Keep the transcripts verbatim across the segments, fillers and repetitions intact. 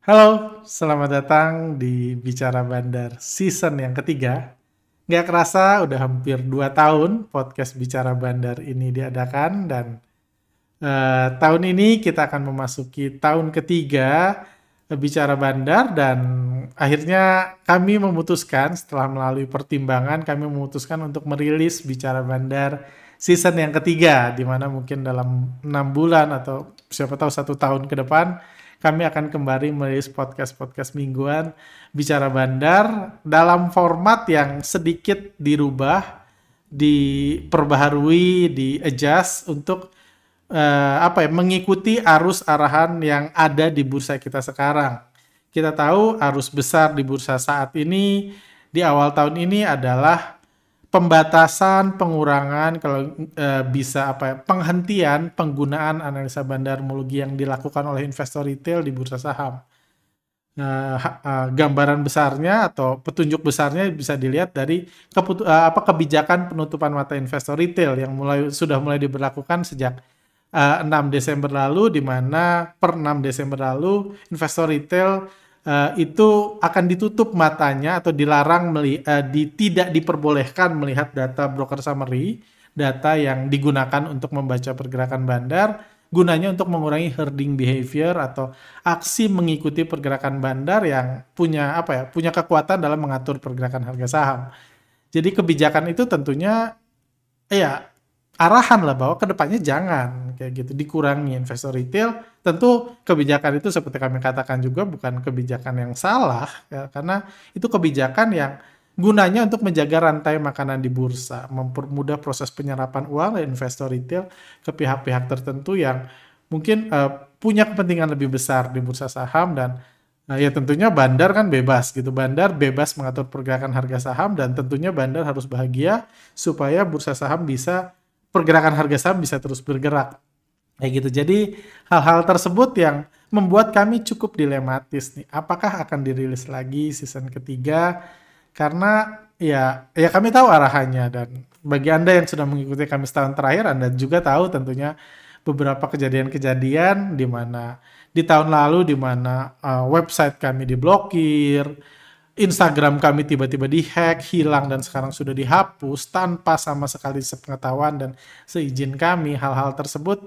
Halo, selamat datang di Bicara Bandar season yang ketiga. Nggak kerasa udah hampir dua tahun podcast Bicara Bandar ini diadakan dan eh, tahun ini kita akan memasuki tahun ketiga eh, Bicara Bandar dan akhirnya kami memutuskan setelah melalui pertimbangan kami memutuskan untuk merilis Bicara Bandar season yang ketiga di mana mungkin dalam enam bulan atau siapa tahu satu tahun ke depan kami akan kembali merilis podcast-podcast mingguan Bicara Bandar dalam format yang sedikit dirubah, diperbaharui, di-adjust untuk eh, apa ya, mengikuti arus arahan yang ada di bursa kita sekarang. Kita tahu arus besar di bursa saat ini di awal tahun ini adalah pembatasan, pengurangan, kalau eh, bisa apa ya, penghentian penggunaan analisa bandarmologi yang dilakukan oleh investor retail di bursa saham. Nah, ha- eh, gambaran besarnya atau petunjuk besarnya bisa dilihat dari keputu- eh, apa kebijakan penutupan mata investor retail yang mulai sudah mulai diberlakukan sejak eh, enam Desember lalu, di mana per enam Desember lalu investor retail eh, itu akan ditutup matanya atau dilarang meli- eh, di, tidak diperbolehkan melihat data broker summary, data yang digunakan untuk membaca pergerakan bandar, gunanya untuk mengurangi herding behavior atau aksi mengikuti pergerakan bandar yang punya apa ya, punya kekuatan dalam mengatur pergerakan harga saham. Jadi kebijakan itu tentunya ya arahan lah bahwa kedepannya jangan kayak gitu, dikurangi investor retail. Tentu kebijakan itu seperti kami katakan juga bukan kebijakan yang salah ya, karena itu kebijakan yang gunanya untuk menjaga rantai makanan di bursa, mempermudah proses penyerapan uang dari investor retail ke pihak-pihak tertentu yang mungkin eh, punya kepentingan lebih besar di bursa saham. Dan Nah, ya tentunya bandar kan bebas gitu. Bandar bebas mengatur pergerakan harga saham dan tentunya bandar harus bahagia supaya bursa saham bisa pergerakan harga saham bisa terus bergerak. Kayak gitu. Jadi hal-hal tersebut yang membuat kami cukup dilematis nih. Apakah akan dirilis lagi season ketiga? Karena ya ya kami tahu arahannya dan bagi Anda yang sudah mengikuti kami setahun terakhir, Anda juga tahu tentunya beberapa kejadian-kejadian di mana di tahun lalu di mana uh, website kami diblokir, Instagram kami tiba-tiba dihack, hilang dan sekarang sudah dihapus tanpa sama sekali sepengetahuan dan seizin kami. Hal-hal tersebut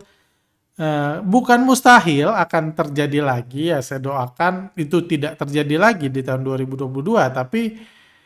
uh, bukan mustahil akan terjadi lagi, ya saya doakan itu tidak terjadi lagi di tahun dua ribu dua puluh dua, tapi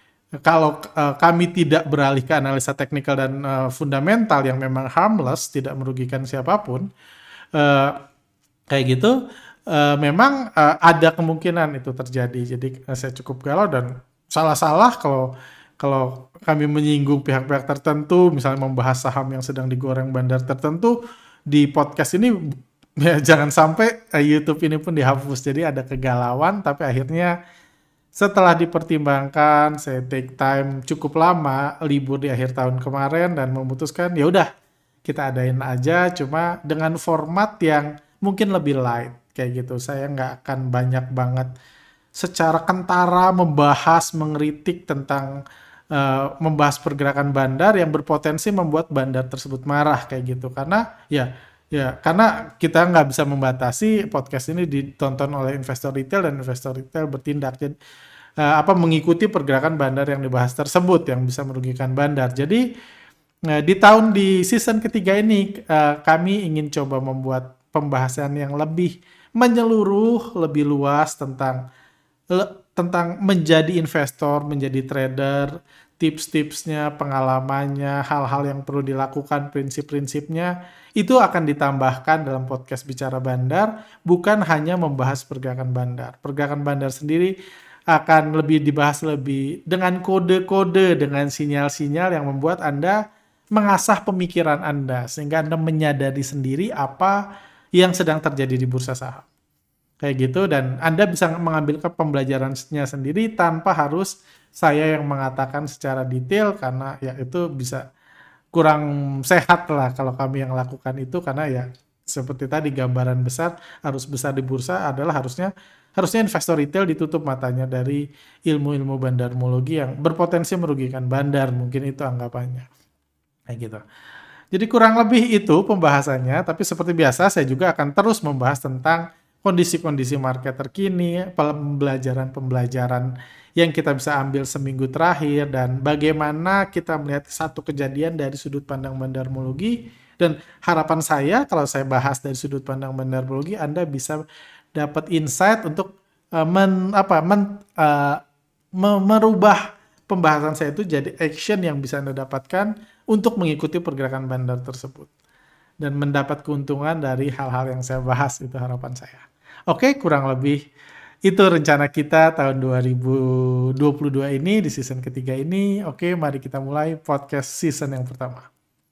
kalau uh, kami tidak beralih ke analisa teknikal dan uh, fundamental yang memang harmless, tidak merugikan siapapun, uh, kayak gitu, uh, memang uh, ada kemungkinan itu terjadi. Jadi uh, saya cukup galau dan salah-salah kalau kalau kami menyinggung pihak-pihak tertentu, misalnya membahas saham yang sedang digoreng bandar tertentu di podcast ini, ya jangan sampai uh, YouTube ini pun dihapus. Jadi ada kegalauan, tapi akhirnya setelah dipertimbangkan, saya take time cukup lama libur di akhir tahun kemarin dan memutuskan ya udah kita adain aja, cuma dengan format yang mungkin lebih light kayak gitu. Saya nggak akan banyak banget secara kentara membahas, mengkritik tentang uh, membahas pergerakan bandar yang berpotensi membuat bandar tersebut marah kayak gitu. Karena ya ya karena kita nggak bisa membatasi podcast ini ditonton oleh investor retail dan investor retail bertindak. Jadi uh, apa mengikuti pergerakan bandar yang dibahas tersebut yang bisa merugikan bandar. Jadi uh, di tahun di season ketiga ini uh, kami ingin coba membuat pembahasan yang lebih menyeluruh, lebih luas tentang le- tentang menjadi investor, menjadi trader, tips-tipsnya, pengalamannya, hal-hal yang perlu dilakukan, prinsip-prinsipnya, itu akan ditambahkan dalam podcast Bicara Bandar, bukan hanya membahas pergerakan bandar. Pergerakan bandar sendiri akan lebih dibahas lebih dengan kode-kode, dengan sinyal-sinyal yang membuat Anda mengasah pemikiran Anda, sehingga Anda menyadari sendiri apa yang sedang terjadi di bursa saham. Kayak gitu, dan Anda bisa mengambil ke pembelajarannya sendiri tanpa harus saya yang mengatakan secara detail, karena ya itu bisa kurang sehat lah kalau kami yang lakukan itu, karena ya seperti tadi gambaran besar arus besar di bursa adalah harusnya harusnya investor retail ditutup matanya dari ilmu-ilmu bandarmologi yang berpotensi merugikan bandar, mungkin itu anggapannya kayak gitu. Jadi kurang lebih itu pembahasannya, tapi seperti biasa saya juga akan terus membahas tentang kondisi-kondisi market terkini, pembelajaran-pembelajaran yang kita bisa ambil seminggu terakhir, dan bagaimana kita melihat satu kejadian dari sudut pandang bandarmologi. Dan harapan saya kalau saya bahas dari sudut pandang bandarmologi, Anda bisa dapat insight untuk uh, men, apa, men, uh, merubah pembahasan saya itu jadi action yang bisa Anda dapatkan untuk mengikuti pergerakan bandar tersebut dan mendapat keuntungan dari hal-hal yang saya bahas. Itu harapan saya. Oke, kurang lebih itu rencana kita tahun dua ribu dua puluh dua ini di season ketiga ini. Oke, mari kita mulai podcast season yang pertama.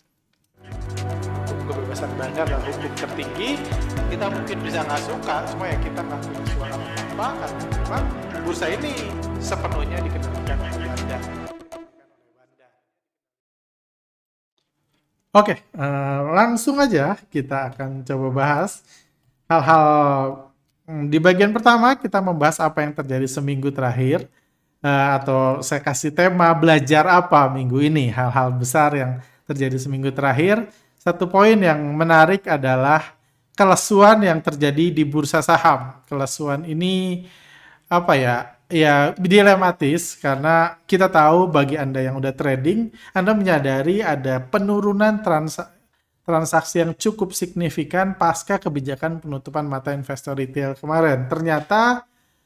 Kebebasan bandar dan hukum tertinggi, kita mungkin bisa nggak suka, cuma ya kita nggak punya suara apa-apa karena memang bursa ini sepenuhnya dikendalikan oleh bandar. Oke, uh, langsung aja kita akan coba bahas hal-hal. Di bagian pertama kita membahas apa yang terjadi seminggu terakhir, uh, atau saya kasih tema belajar apa minggu ini, hal-hal besar yang terjadi seminggu terakhir. Satu poin yang menarik adalah kelesuan yang terjadi di bursa saham. Kelesuan ini apa ya? Ya dilematis karena kita tahu bagi Anda yang udah trading, Anda menyadari ada penurunan transaksi transaksi yang cukup signifikan pasca kebijakan penutupan mata investor retail kemarin. Ternyata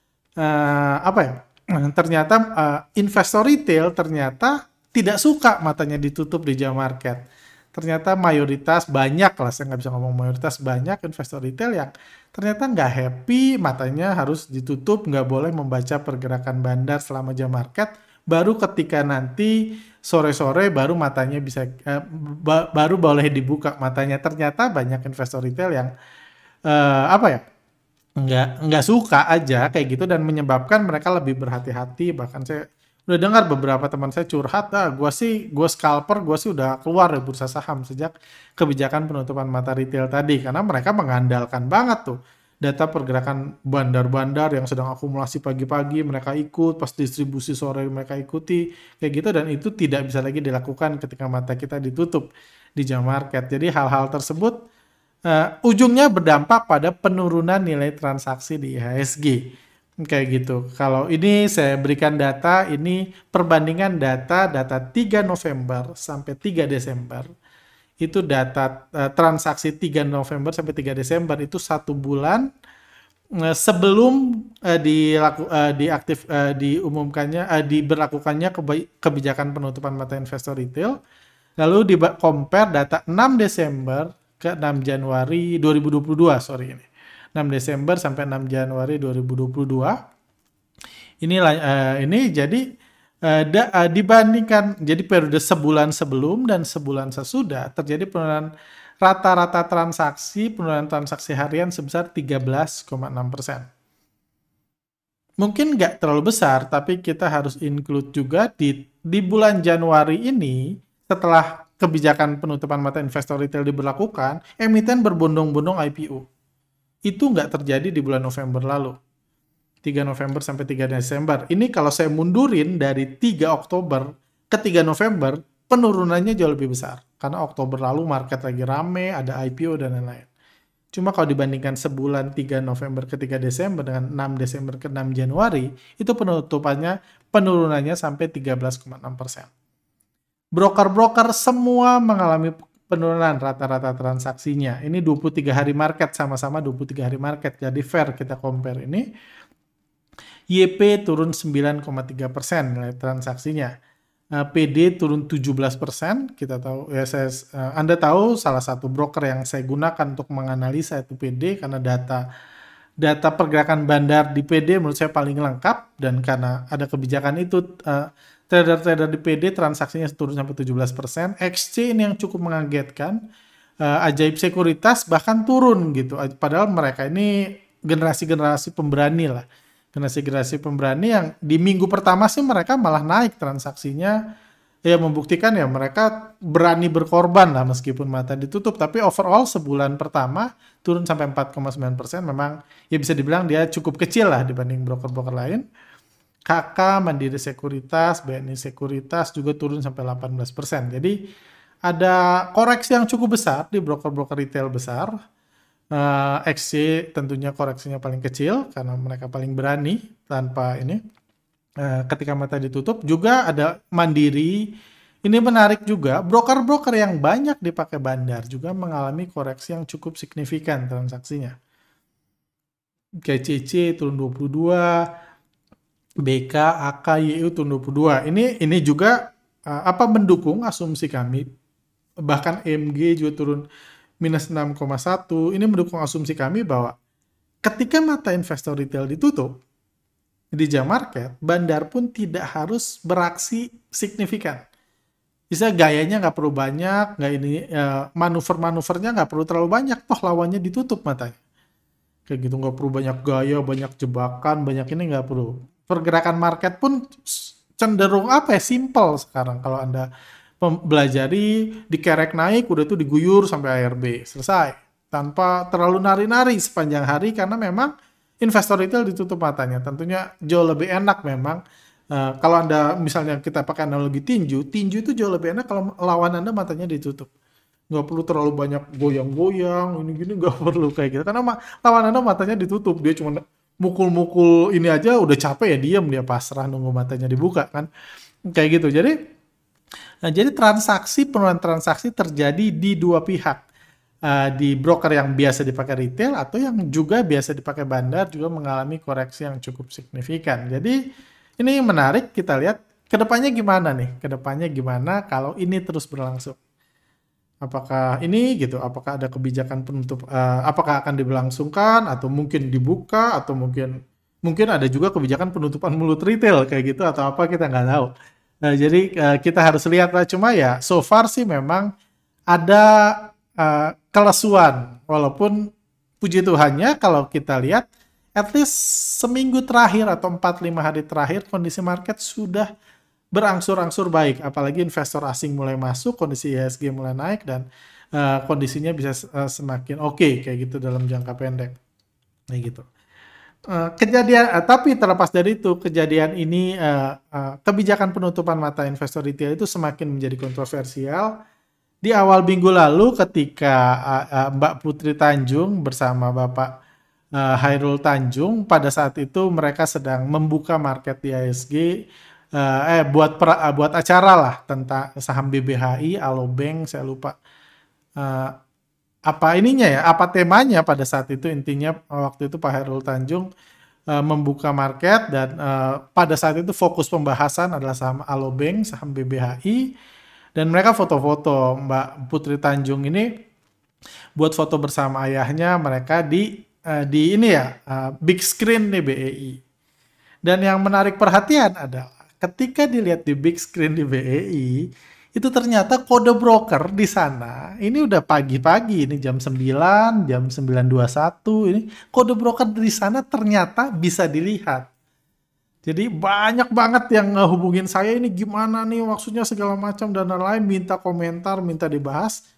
uh, apa ya? Ternyata uh, investor retail ternyata tidak suka matanya ditutup di jam market. Ternyata mayoritas banyak lah, saya nggak bisa ngomong mayoritas, banyak investor retail yang ternyata nggak happy matanya harus ditutup, nggak boleh membaca pergerakan bandar selama jam market. Baru ketika nanti sore-sore baru matanya bisa uh, ba- baru boleh dibuka matanya. Ternyata banyak investor retail yang uh, apa ya nggak nggak suka aja kayak gitu dan menyebabkan mereka lebih berhati-hati. Bahkan saya udah dengar beberapa teman saya curhat, ah gue sih gue scalper, gue sih udah keluar dari bursa saham sejak kebijakan penutupan mata retail tadi, karena mereka mengandalkan banget tuh data pergerakan bandar-bandar yang sedang akumulasi pagi-pagi, mereka ikut, pas distribusi sore mereka ikuti, kayak gitu, dan itu tidak bisa lagi dilakukan ketika mata kita ditutup di jam market. Jadi hal-hal tersebut uh, ujungnya berdampak pada penurunan nilai transaksi di I H S G. Kayak gitu. Kalau ini saya berikan data, ini perbandingan data, data tiga November sampai tiga Desember. Itu data uh, transaksi tiga November sampai tiga Desember itu satu bulan uh, sebelum uh, dilaku, uh, diaktif uh, diumumkannya uh, diberlakukannya keba- kebijakan penutupan mata investor retail. Lalu di compare data enam Desember ke enam Januari dua ribu dua puluh dua, sorry ini. enam Desember sampai enam Januari dua ribu dua puluh dua. Ini uh, ini jadi Uh, da, uh, dibandingkan jadi periode sebulan sebelum dan sebulan sesudah terjadi penurunan rata-rata transaksi, penurunan transaksi harian sebesar tiga belas koma enam persen. Mungkin nggak terlalu besar, tapi kita harus include juga di, di bulan Januari ini, setelah kebijakan penutupan mata investor retail diberlakukan, emiten berbondong-bondong I P O. Itu nggak terjadi di bulan November lalu. tiga November sampai tiga Desember. Ini kalau saya mundurin dari tiga Oktober ke tiga November, penurunannya jauh lebih besar. Karena Oktober lalu market lagi rame, ada I P O dan lain-lain. Cuma kalau dibandingkan sebulan tiga November ke tiga Desember dengan enam Desember ke enam Januari, itu penutupannya, penurunannya sampai tiga belas koma enam persen. Broker-broker semua mengalami penurunan rata-rata transaksinya. Ini dua puluh tiga hari market, sama-sama dua puluh tiga hari market. Jadi fair kita compare ini. Y P turun sembilan koma tiga persen nilai transaksinya. Uh, P D turun tujuh belas persen. Kita tahu ya saya uh, Anda tahu salah satu broker yang saya gunakan untuk menganalisa itu P D karena data data pergerakan bandar di P D menurut saya paling lengkap, dan karena ada kebijakan itu uh, trader-trader di P D transaksinya turun sampai tujuh belas persen. X C ini yang cukup mengagetkan. Uh, Ajaib Sekuritas bahkan turun gitu. Padahal mereka ini generasi-generasi pemberani lah. Generasi-generasi pemberani yang di minggu pertama sih mereka malah naik transaksinya, ya membuktikan ya mereka berani berkorban lah meskipun mata ditutup. Tapi overall sebulan pertama turun sampai empat koma sembilan persen, memang ya bisa dibilang dia cukup kecil lah dibanding broker-broker lain. K K, Mandiri Sekuritas, B N I Sekuritas juga turun sampai delapan belas persen. Jadi ada koreksi yang cukup besar di broker-broker retail besar. Uh, X C tentunya koreksinya paling kecil karena mereka paling berani tanpa ini. Uh, ketika mata ditutup juga ada Mandiri. Ini menarik juga, broker-broker yang banyak dipakai bandar juga mengalami koreksi yang cukup signifikan transaksinya. Kayak C C turun dua puluh dua, B K, A K, Y U turun dua puluh dua. Ini ini juga uh, apa mendukung asumsi kami. Bahkan M G juga turun minus enam koma satu, ini mendukung asumsi kami bahwa ketika mata investor retail ditutup di jam market, bandar pun tidak harus beraksi signifikan. Bisa gayanya nggak perlu banyak, nggak ini ya, manuver-manuvernya nggak perlu terlalu banyak, toh lawannya ditutup matanya. Kayak gitu nggak perlu banyak gaya, banyak jebakan, banyak ini nggak perlu. Pergerakan market pun cenderung apa ya, simple sekarang kalau Anda pelajari, dikerek naik, udah itu diguyur sampai A R B, selesai. Tanpa terlalu nari-nari sepanjang hari, karena memang investor retail ditutup matanya. Tentunya jauh lebih enak memang. Uh, kalau Anda, misalnya kita pakai analogi tinju, tinju itu jauh lebih enak kalau lawan Anda matanya ditutup. Nggak perlu terlalu banyak goyang-goyang, ini-gini nggak perlu kayak gitu. Karena lawan Anda matanya ditutup, dia cuma mukul-mukul ini aja udah capek ya, diam dia pasrah nunggu matanya dibuka kan. Kayak gitu, jadi Nah, jadi transaksi, penurunan transaksi terjadi di dua pihak. Uh, di broker yang biasa dipakai retail atau yang juga biasa dipakai bandar juga mengalami koreksi yang cukup signifikan. Jadi ini menarik, kita lihat kedepannya gimana nih? Kedepannya gimana kalau ini terus berlangsung? Apakah ini gitu? Apakah ada kebijakan penutup? Uh, apakah akan diberlangsungkan atau mungkin dibuka atau mungkin mungkin ada juga kebijakan penutupan mulut retail kayak gitu atau apa, kita nggak tahu. Nah, jadi uh, kita harus lihat lah, cuma ya so far sih memang ada uh, kelesuan, walaupun puji Tuhannya kalau kita lihat at least seminggu terakhir atau empat lima hari terakhir kondisi market sudah berangsur-angsur baik, apalagi investor asing mulai masuk, kondisi I H S G mulai naik dan uh, kondisinya bisa uh, semakin oke okay, kayak gitu dalam jangka pendek. Kayak gitu. Uh, kejadian, uh, tapi terlepas dari itu, kejadian ini, uh, uh, kebijakan penutupan mata investor retail itu semakin menjadi kontroversial. Di awal minggu lalu ketika uh, uh, Mbak Putri Tanjung bersama Bapak uh, Hairul Tanjung, pada saat itu mereka sedang membuka market di I H S G, uh, eh buat pra, uh, buat acara lah tentang saham B B H I, Alobank, saya lupa. Uh, apa ininya ya, apa temanya pada saat itu, intinya waktu itu Pak Hairul Tanjung uh, membuka market dan uh, pada saat itu fokus pembahasan adalah saham Alobank, saham B B H I, dan mereka foto-foto. Mbak Putri Tanjung ini buat foto bersama ayahnya mereka di uh, di ini ya, uh, big screen di B E I. Dan yang menarik perhatian adalah ketika dilihat di big screen di B E I, itu ternyata kode broker di sana, ini udah pagi-pagi, ini jam sembilan, jam sembilan dua puluh satu, ini kode broker di sana ternyata bisa dilihat. Jadi banyak banget yang ngehubungin saya, ini gimana nih maksudnya segala macam dan lain-lain, minta komentar, minta dibahas.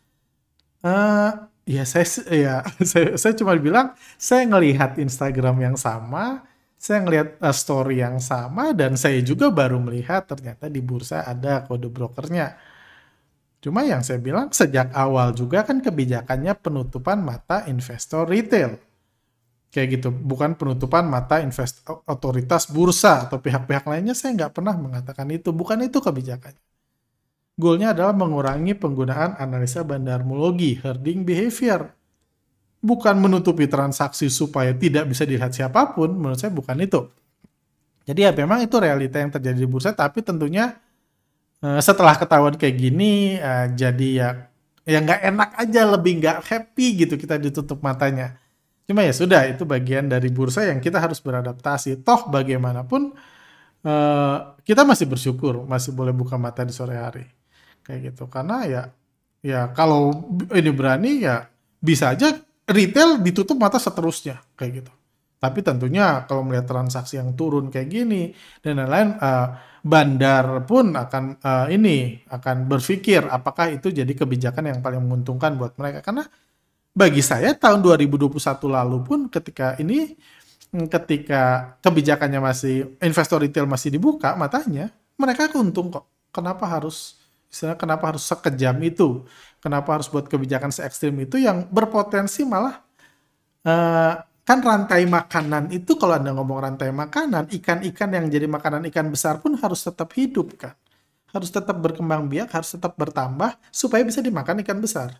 Uh, ya saya ya saya, saya cuma bilang, saya ngelihat Instagram yang sama, saya ngelihat uh, story yang sama, dan saya juga baru melihat ternyata di bursa ada kode brokernya. Cuma yang saya bilang sejak awal juga kan kebijakannya penutupan mata investor retail. Kayak gitu, bukan penutupan mata investor, otoritas bursa atau pihak-pihak lainnya, saya nggak pernah mengatakan itu. Bukan itu kebijakannya. Goalnya adalah mengurangi penggunaan analisa bandarmologi, herding behavior. Bukan menutupi transaksi supaya tidak bisa dilihat siapapun, menurut saya bukan itu. Jadi ya memang itu realita yang terjadi di bursa, tapi tentunya uh, setelah ketahuan kayak gini, uh, jadi ya ya nggak enak aja, lebih nggak happy gitu kita ditutup matanya. Cuma ya sudah, itu bagian dari bursa yang kita harus beradaptasi. Toh bagaimanapun uh, kita masih bersyukur masih boleh buka mata di sore hari. Kayak gitu. Karena ya ya kalau ini berani ya bisa aja retail ditutup mata seterusnya kayak gitu. Tapi tentunya kalau melihat transaksi yang turun kayak gini dan lain-lain, uh, bandar pun akan uh, ini akan berpikir apakah itu jadi kebijakan yang paling menguntungkan buat mereka. Karena bagi saya tahun dua ribu dua puluh satu lalu pun ketika ini ketika kebijakannya masih investor retail masih dibuka matanya, mereka untung kok. Kenapa harus istilah kenapa harus sekejam itu? Kenapa harus buat kebijakan se ekstrim itu yang berpotensi malah eh, kan rantai makanan itu, kalau Anda ngomong rantai makanan, ikan-ikan yang jadi makanan ikan besar pun harus tetap hidup kan. Harus tetap berkembang biak, harus tetap bertambah supaya bisa dimakan ikan besar.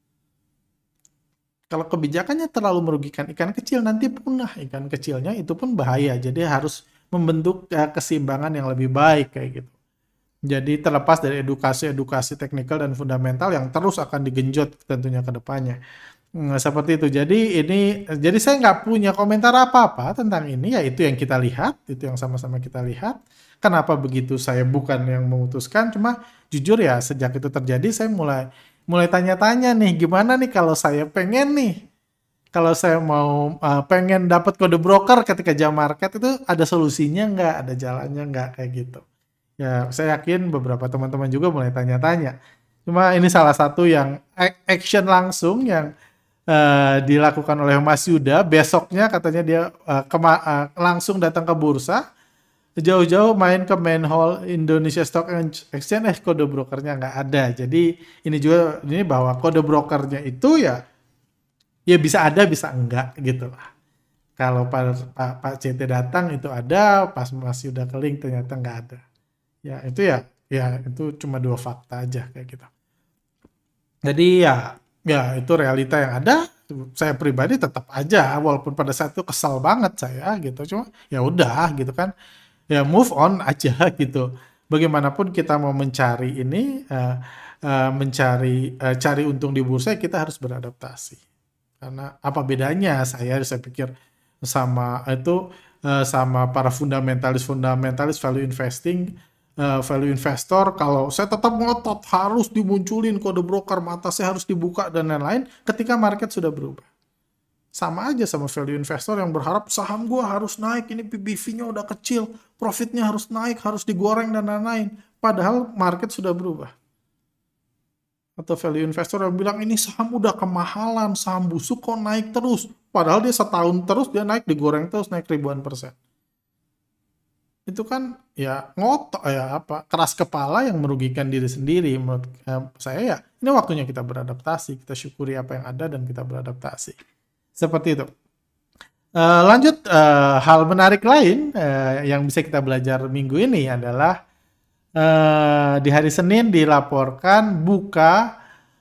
Kalau kebijakannya terlalu merugikan ikan kecil, nanti punah ikan kecilnya, itu pun bahaya. Jadi harus membentuk uh, keseimbangan yang lebih baik kayak gitu. Jadi terlepas dari edukasi-edukasi teknikal dan fundamental yang terus akan digenjot tentunya ke depannya. Nah, seperti itu. Jadi ini, jadi saya nggak punya komentar apa-apa tentang ini. Ya itu yang kita lihat, itu yang sama-sama kita lihat. Kenapa begitu? Saya bukan yang memutuskan. Cuma jujur ya, sejak itu terjadi, saya mulai mulai tanya-tanya nih, gimana nih kalau saya pengen nih, kalau saya mau uh, pengen dapat kode broker ketika jam market, itu ada solusinya nggak, ada jalannya nggak kayak gitu. Ya, saya yakin beberapa teman-teman juga mulai tanya-tanya. Cuma ini salah satu yang action langsung yang uh, dilakukan oleh Mas Yuda. Besoknya katanya dia uh, kema- uh, langsung datang ke bursa, jauh-jauh main ke main hall Indonesia Stock Exchange, eh kode brokernya nggak ada. Jadi ini juga ini bahwa kode brokernya itu ya ya bisa ada bisa enggak gitu lah. Kalau Pak, Pak, Pak C T datang itu ada, pas Mas Yuda ke link ternyata nggak ada. Ya itu ya ya itu cuma dua fakta aja kayak gitu. Jadi ya ya itu realita yang ada. Saya pribadi tetap aja walaupun pada saat itu kesal banget saya gitu. Cuma ya udah gitu kan. Ya move on aja gitu. Bagaimanapun kita mau mencari ini, uh, uh, mencari uh, cari untung di bursa, kita harus beradaptasi. Karena apa bedanya saya saya pikir sama itu uh, sama para fundamentalis fundamentalis value investing, uh, value investor, kalau saya tetap ngotot harus dimunculin kode broker, mata saya harus dibuka dan lain-lain ketika market sudah berubah. Sama aja sama value investor yang berharap saham gua harus naik, ini P B V-nya udah kecil, profitnya harus naik, harus digoreng dan lain-lain. Padahal market sudah berubah. Atau value investor yang bilang ini saham udah kemahalan, saham busuk kok naik terus. Padahal dia setahun terus dia naik, digoreng terus, naik ribuan persen. Itu kan ya ngotot ya apa keras kepala yang merugikan diri sendiri. Menurut eh, saya ya ini waktunya kita beradaptasi, kita syukuri apa yang ada dan kita beradaptasi. Seperti itu. Uh, lanjut, uh, hal menarik lain uh, yang bisa kita belajar minggu ini adalah uh, di hari Senin dilaporkan buka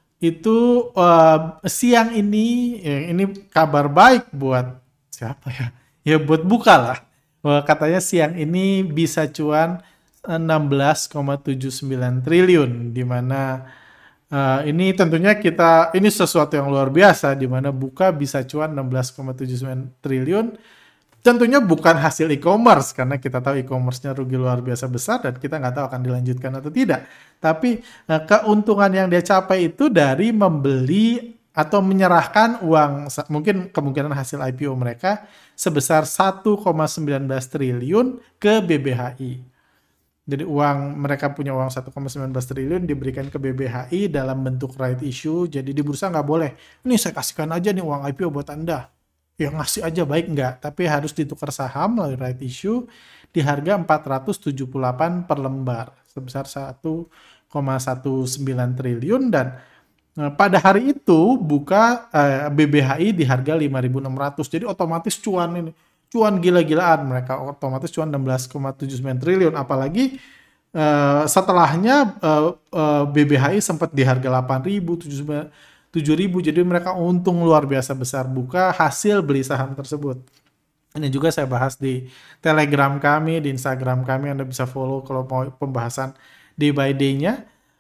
itu uh, siang ini, ya, ini kabar baik buat siapa ya? Ya buat buka lah. Uh, katanya siang ini bisa cuan enam belas koma tujuh sembilan triliun, di mana Uh, ini tentunya kita, ini sesuatu yang luar biasa, di mana buka bisa cuan enam belas koma tujuh sembilan triliun. Tentunya bukan hasil e-commerce, karena kita tahu e-commerce-nya rugi luar biasa besar dan kita nggak tahu akan dilanjutkan atau tidak. Tapi uh, keuntungan yang dia capai itu dari membeli atau menyerahkan uang, mungkin kemungkinan hasil I P O mereka sebesar satu koma satu sembilan triliun ke B B H I. Jadi uang, mereka punya uang satu koma satu sembilan triliun diberikan ke B B H I dalam bentuk right issue. Jadi di bursa nggak boleh, ini saya kasihkan aja nih uang I P O buat Anda. Ya ngasih aja baik nggak, tapi harus ditukar saham melalui right issue di harga empat ratus tujuh puluh delapan per lembar sebesar satu koma satu sembilan triliun. Dan eh, pada hari itu buka eh, B B H I di harga lima ribu enam ratus. Jadi otomatis cuan ini. Cuan gila-gilaan, mereka otomatis cuan enam belas koma tujuh sembilan triliun, apalagi uh, setelahnya uh, uh, B B H I sempat di harga delapan ribu, tujuh ribu, jadi mereka untung luar biasa besar buka hasil beli saham tersebut. Ini juga saya bahas di Telegram kami, di Instagram kami, Anda bisa follow kalau mau pembahasan day by day-nya.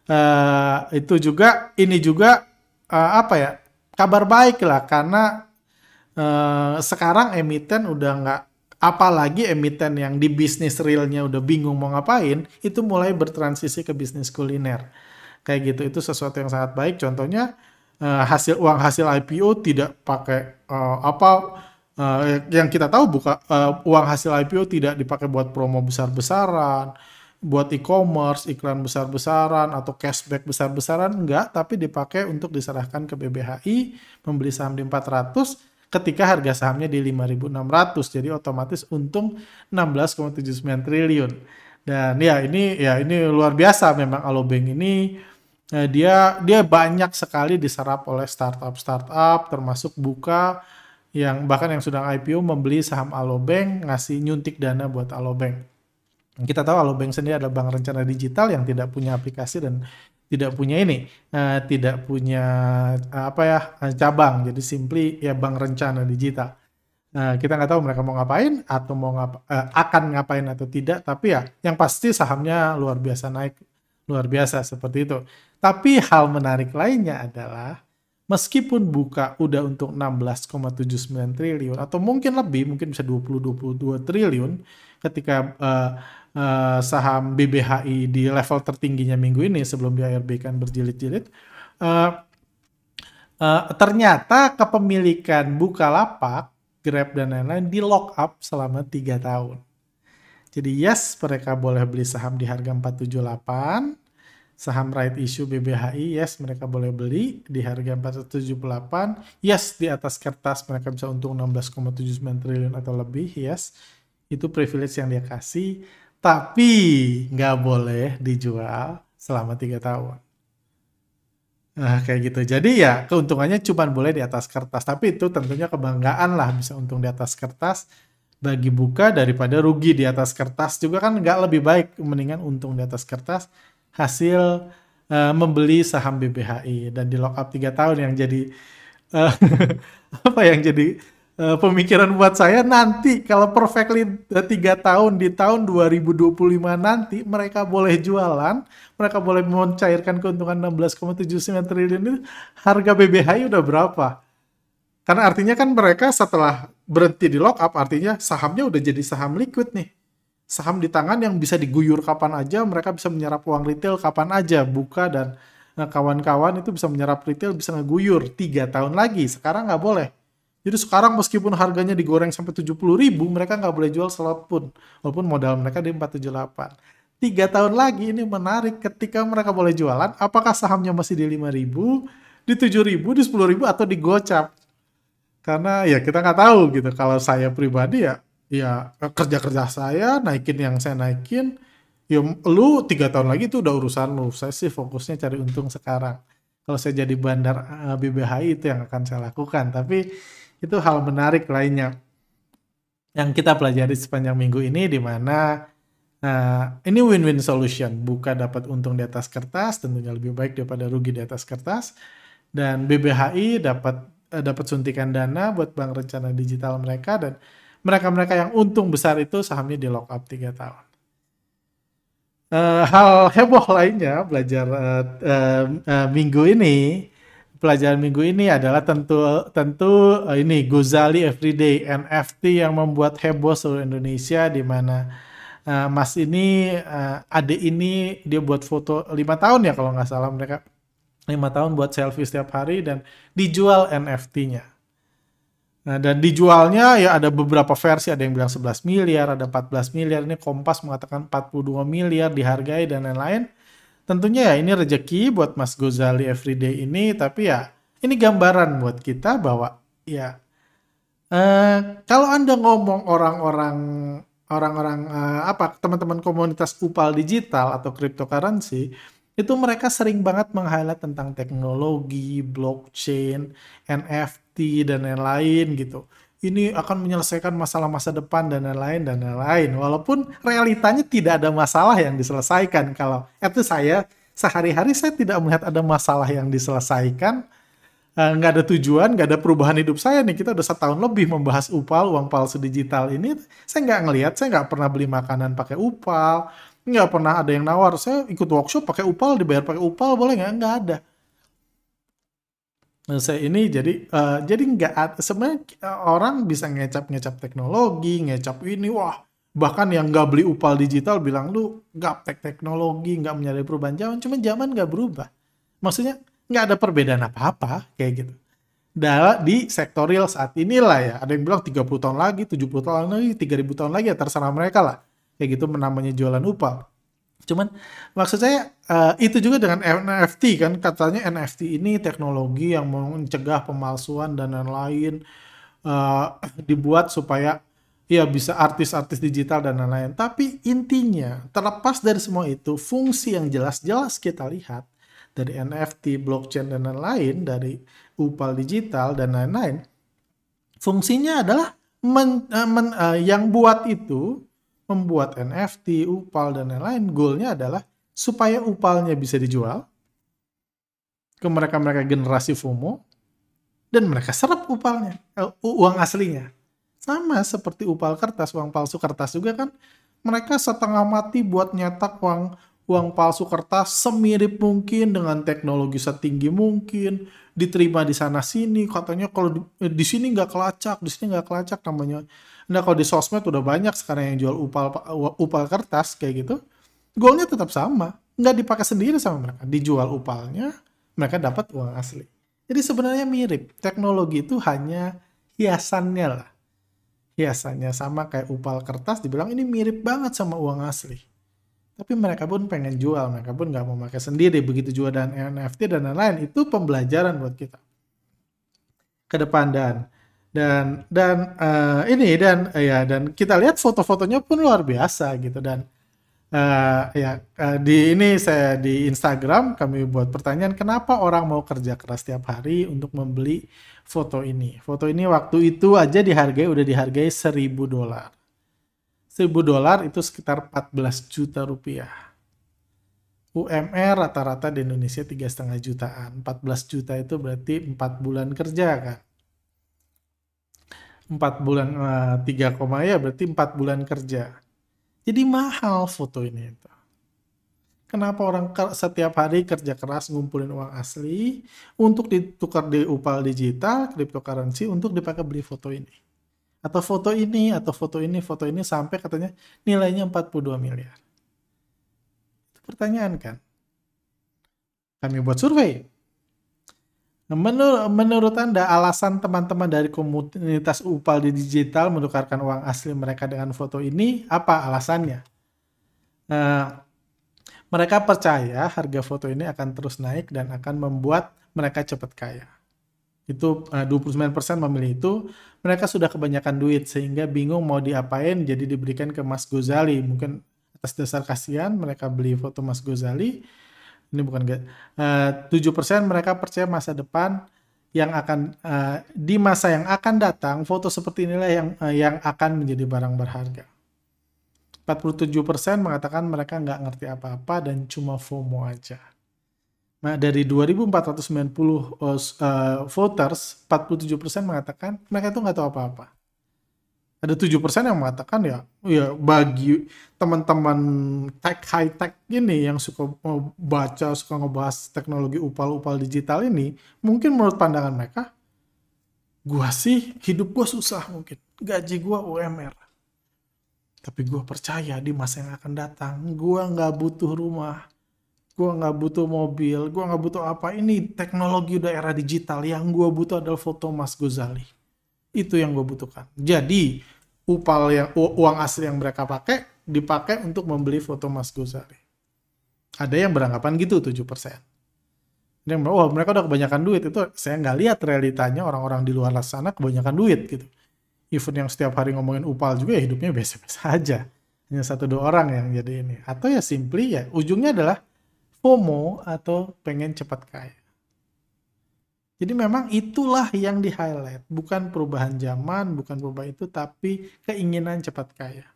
Uh, itu juga, ini juga uh, apa ya, kabar baik lah, karena Uh, sekarang emiten udah nggak, apalagi emiten yang di bisnis realnya udah bingung mau ngapain, itu mulai bertransisi ke bisnis kuliner kayak gitu. Itu sesuatu yang sangat baik. Contohnya uh, hasil uang hasil I P O tidak pakai uh, apa uh, yang kita tahu buka uh, uang hasil I P O tidak dipakai buat promo besar-besaran, buat e-commerce, iklan besar-besaran atau cashback besar-besaran, enggak, tapi dipakai untuk diserahkan ke B B H I, membeli saham di empat ratus ketika harga sahamnya di lima ribu enam ratus. Jadi otomatis untung enam belas koma tujuh sembilan triliun. Dan ya ini ya ini luar biasa memang Alobank ini, eh, dia dia banyak sekali diserap oleh startup-startup termasuk buka yang bahkan yang sudah I P O membeli saham Alobank, ngasih nyuntik dana buat Alobank. Kita tahu Alobank sendiri adalah bank rencana digital yang tidak punya aplikasi dan tidak punya ini, uh, tidak punya uh, apa ya cabang, jadi simply ya bank rencana digital. Nah, kita nggak tahu mereka mau ngapain atau mau ngapa, uh, akan ngapain atau tidak, tapi ya yang pasti sahamnya luar biasa naik, luar biasa seperti itu. Tapi hal menarik lainnya adalah meskipun buka udah untuk enam belas koma tujuh sembilan triliun atau mungkin lebih, mungkin bisa dua puluh sampai dua puluh dua triliun ketika uh, uh, saham B B H I di level tertingginya minggu ini sebelum di A R B kan berjilid-jilid, uh, uh, ternyata kepemilikan Bukalapak, Grab dan lain-lain di lock up selama tiga tahun. Jadi yes, mereka boleh beli saham di harga empat ratus tujuh puluh delapan. Saham right issue B B H I, yes mereka boleh beli di harga empat ratus tujuh puluh delapan. Yes, di atas kertas mereka bisa untung enam belas koma tujuh sembilan triliun atau lebih, yes. Itu privilege yang dia kasih. Tapi nggak boleh dijual selama tiga tahun. Nah, kayak gitu. Jadi ya keuntungannya cuma boleh di atas kertas. Tapi itu tentunya kebanggaan lah bisa untung di atas kertas. Bagi Buka daripada rugi di atas kertas juga kan nggak lebih baik, mendingan untung di atas kertas hasil uh, membeli saham B B H I dan di lock up tiga tahun yang jadi uh, apa yang jadi uh, pemikiran buat saya nanti kalau perfectly tiga tahun di tahun dua ribu dua puluh lima nanti mereka boleh jualan, mereka boleh mencairkan keuntungan enam belas koma tujuh sembilan triliun itu, harga B B H I udah berapa? Karena artinya kan mereka setelah berhenti di lock up artinya sahamnya udah jadi saham liquid nih. Saham di tangan yang bisa diguyur kapan aja, mereka bisa menyerap uang retail kapan aja. Buka dan nah, kawan-kawan itu bisa menyerap retail, bisa ngeguyur tiga tahun lagi. Sekarang nggak boleh. Jadi sekarang meskipun harganya digoreng sampai tujuh puluh ribu, mereka nggak boleh jual selot pun. Walaupun modal mereka di empat ratus tujuh puluh delapan. Tiga tahun lagi ini menarik ketika mereka boleh jualan, apakah sahamnya masih di lima ribu, di tujuh ribu, di sepuluh ribu, atau digocap. Karena ya kita nggak tahu gitu. Kalau saya pribadi ya, ya kerja-kerja saya naikin yang saya naikin, ya lu tiga tahun lagi itu udah urusan lu. Saya sih fokusnya cari untung sekarang. Kalau saya jadi bandar uh, B B H I itu yang akan saya lakukan. Tapi itu hal menarik lainnya yang kita pelajari sepanjang minggu ini, di mana uh, ini win-win solution. Buka dapat untung di atas kertas, tentunya lebih baik daripada rugi di atas kertas, dan B B H I dapat uh, dapat suntikan dana buat bank rencana digital mereka, dan mereka-mereka yang untung besar itu sahamnya di lock up tiga tahun. Uh, hal heboh lainnya belajar uh, uh, uh, minggu ini, pelajaran minggu ini adalah tentu tentu uh, ini Gozali Everyday N F T yang membuat heboh seluruh Indonesia, di mana uh, Mas ini uh, adik ini dia buat foto lima tahun ya kalau nggak salah, mereka lima tahun buat selfie setiap hari dan dijual N F T-nya. Nah, dan dijualnya ya ada beberapa versi, ada yang bilang sebelas miliar, ada empat belas miliar, ini Kompas mengatakan empat puluh dua miliar dihargai dan lain-lain. Tentunya ya ini rezeki buat Mas Gozali Everyday ini, tapi ya ini gambaran buat kita bahwa ya eh, kalau Anda ngomong orang-orang orang-orang eh, apa teman-teman komunitas upal digital atau cryptocurrency, itu mereka sering banget meng-highlight tentang teknologi, blockchain, N F T, dan lain-lain gitu. Ini akan menyelesaikan masalah masa depan dan lain-lain dan lain-lain. Walaupun realitanya tidak ada masalah yang diselesaikan. Kalau itu saya, sehari-hari saya tidak melihat ada masalah yang diselesaikan. Nggak uh, ada tujuan, nggak ada perubahan hidup saya nih. Kita udah setahun lebih membahas upal, uang palsu digital ini. Saya nggak ngelihat, saya nggak pernah beli makanan pakai upal. Nggak pernah ada yang nawar, saya ikut workshop pakai upal, dibayar pakai upal, boleh nggak? Nggak ada. Nah, saya ini jadi uh, jadi nggak ada. Sebenarnya orang bisa ngecap-ngecap teknologi, ngecap ini, wah bahkan yang nggak beli upal digital bilang lu gaptek teknologi, nggak menyadari perubahan zaman. Cuma zaman nggak berubah. Maksudnya nggak ada perbedaan apa-apa kayak gitu. Dalam di sektor real saat inilah ya, ada yang bilang tiga puluh tahun lagi, tujuh puluh tahun lagi, tiga ribu tahun lagi, ya terserah mereka lah. Kayak gitu namanya jualan upal. Cuman maksud saya uh, itu juga dengan N F T kan, katanya N F T ini teknologi yang mencegah pemalsuan dan lain-lain, uh, dibuat supaya ya bisa artis-artis digital dan lain-lain. Tapi intinya terlepas dari semua itu, fungsi yang jelas-jelas kita lihat dari N F T, blockchain dan lain-lain, dari upal digital dan lain-lain, Fungsinya adalah men, uh, men, uh, yang buat itu, membuat N F T, upal, dan lain-lain, goalnya adalah supaya upalnya bisa dijual ke mereka-mereka generasi FOMO, dan mereka serap upalnya, uh, uang aslinya. Sama seperti upal kertas, uang palsu kertas juga kan, mereka setengah mati buat nyetak uang uang palsu kertas semirip mungkin dengan teknologi setinggi mungkin, diterima di sana sini, katanya kalau di, eh, di sini nggak kelacak, di sini nggak kelacak namanya. Nah kalau di sosmed udah banyak sekarang yang jual upal upal kertas kayak gitu, goalnya tetap sama, nggak dipakai sendiri sama mereka, dijual upalnya, mereka dapat uang asli. Jadi sebenarnya mirip, teknologi itu hanya hiasannya lah, hiasannya sama kayak upal kertas, dibilang ini mirip banget sama uang asli. Tapi mereka pun pengen jual, mereka pun nggak mau pakai sendiri, begitu juga dengan N F T dan lain-lain. Itu pembelajaran buat kita ke depan, dan dan dan uh, ini dan uh, ya dan kita lihat foto-fotonya pun luar biasa gitu. Dan uh, ya uh, di ini saya di Instagram kami buat pertanyaan, kenapa orang mau kerja keras setiap hari untuk membeli foto ini. Foto ini waktu itu aja dihargai, udah dihargai seribu dolar. seribu dolar itu sekitar empat belas juta rupiah. U M R rata-rata di Indonesia tiga koma lima jutaan. empat belas juta itu berarti empat bulan kerja kan. empat bulan, tiga, ya berarti empat bulan kerja. Jadi mahal foto ini. Kenapa orang setiap hari kerja keras ngumpulin uang asli untuk ditukar di upal digital, cryptocurrency, untuk dipakai beli foto ini. Atau foto ini, atau foto ini, foto ini, sampai katanya nilainya empat puluh dua miliar. Itu pertanyaan kan? Kami buat survei. Menur menurut Anda, alasan teman-teman dari komunitas upal di digital menukarkan uang asli mereka dengan foto ini, apa alasannya? Nah, mereka percaya harga foto ini akan terus naik dan akan membuat mereka cepat kaya. Itu uh, dua puluh sembilan persen memilih itu. Mereka sudah kebanyakan duit sehingga bingung mau diapain, jadi diberikan ke Mas Gozali. Mungkin atas dasar kasihan mereka beli foto Mas Gozali. Ini bukan uh, tujuh persen mereka percaya masa depan yang akan uh, di masa yang akan datang, foto seperti inilah yang uh, yang akan menjadi barang berharga. empat puluh tujuh persen mengatakan mereka nggak ngerti apa-apa dan cuma FOMO aja. Nah, dari dua ribu empat ratus sembilan puluh uh, voters, empat puluh tujuh persen mengatakan mereka itu nggak tahu apa-apa. Ada tujuh persen yang mengatakan ya, ya bagi teman-teman tech high-tech ini yang suka baca, suka ngebahas teknologi upal-upal digital ini, mungkin menurut pandangan mereka, gua sih hidup gua susah mungkin, gaji gua U M R. Tapi gua percaya di masa yang akan datang, gua nggak butuh rumah, gue nggak butuh mobil, gue nggak butuh apa, ini teknologi udah era digital, yang gue butuh adalah foto Mas Gozali. Itu yang gue butuhkan. Jadi upal yang uang asli yang mereka pakai dipakai untuk membeli foto Mas Gozali. Ada yang beranggapan gitu tujuh persen. Yang oh mereka udah kebanyakan duit, itu saya nggak lihat realitanya orang-orang di luar sana kebanyakan duit gitu. Even yang setiap hari ngomongin upal juga ya hidupnya biasa-biasa aja. Hanya satu dua orang yang jadi ini. Atau ya simply ya ujungnya adalah FOMO atau pengen cepat kaya. Jadi memang itulah yang di-highlight. Bukan perubahan zaman, bukan perubahan itu, tapi keinginan cepat kaya.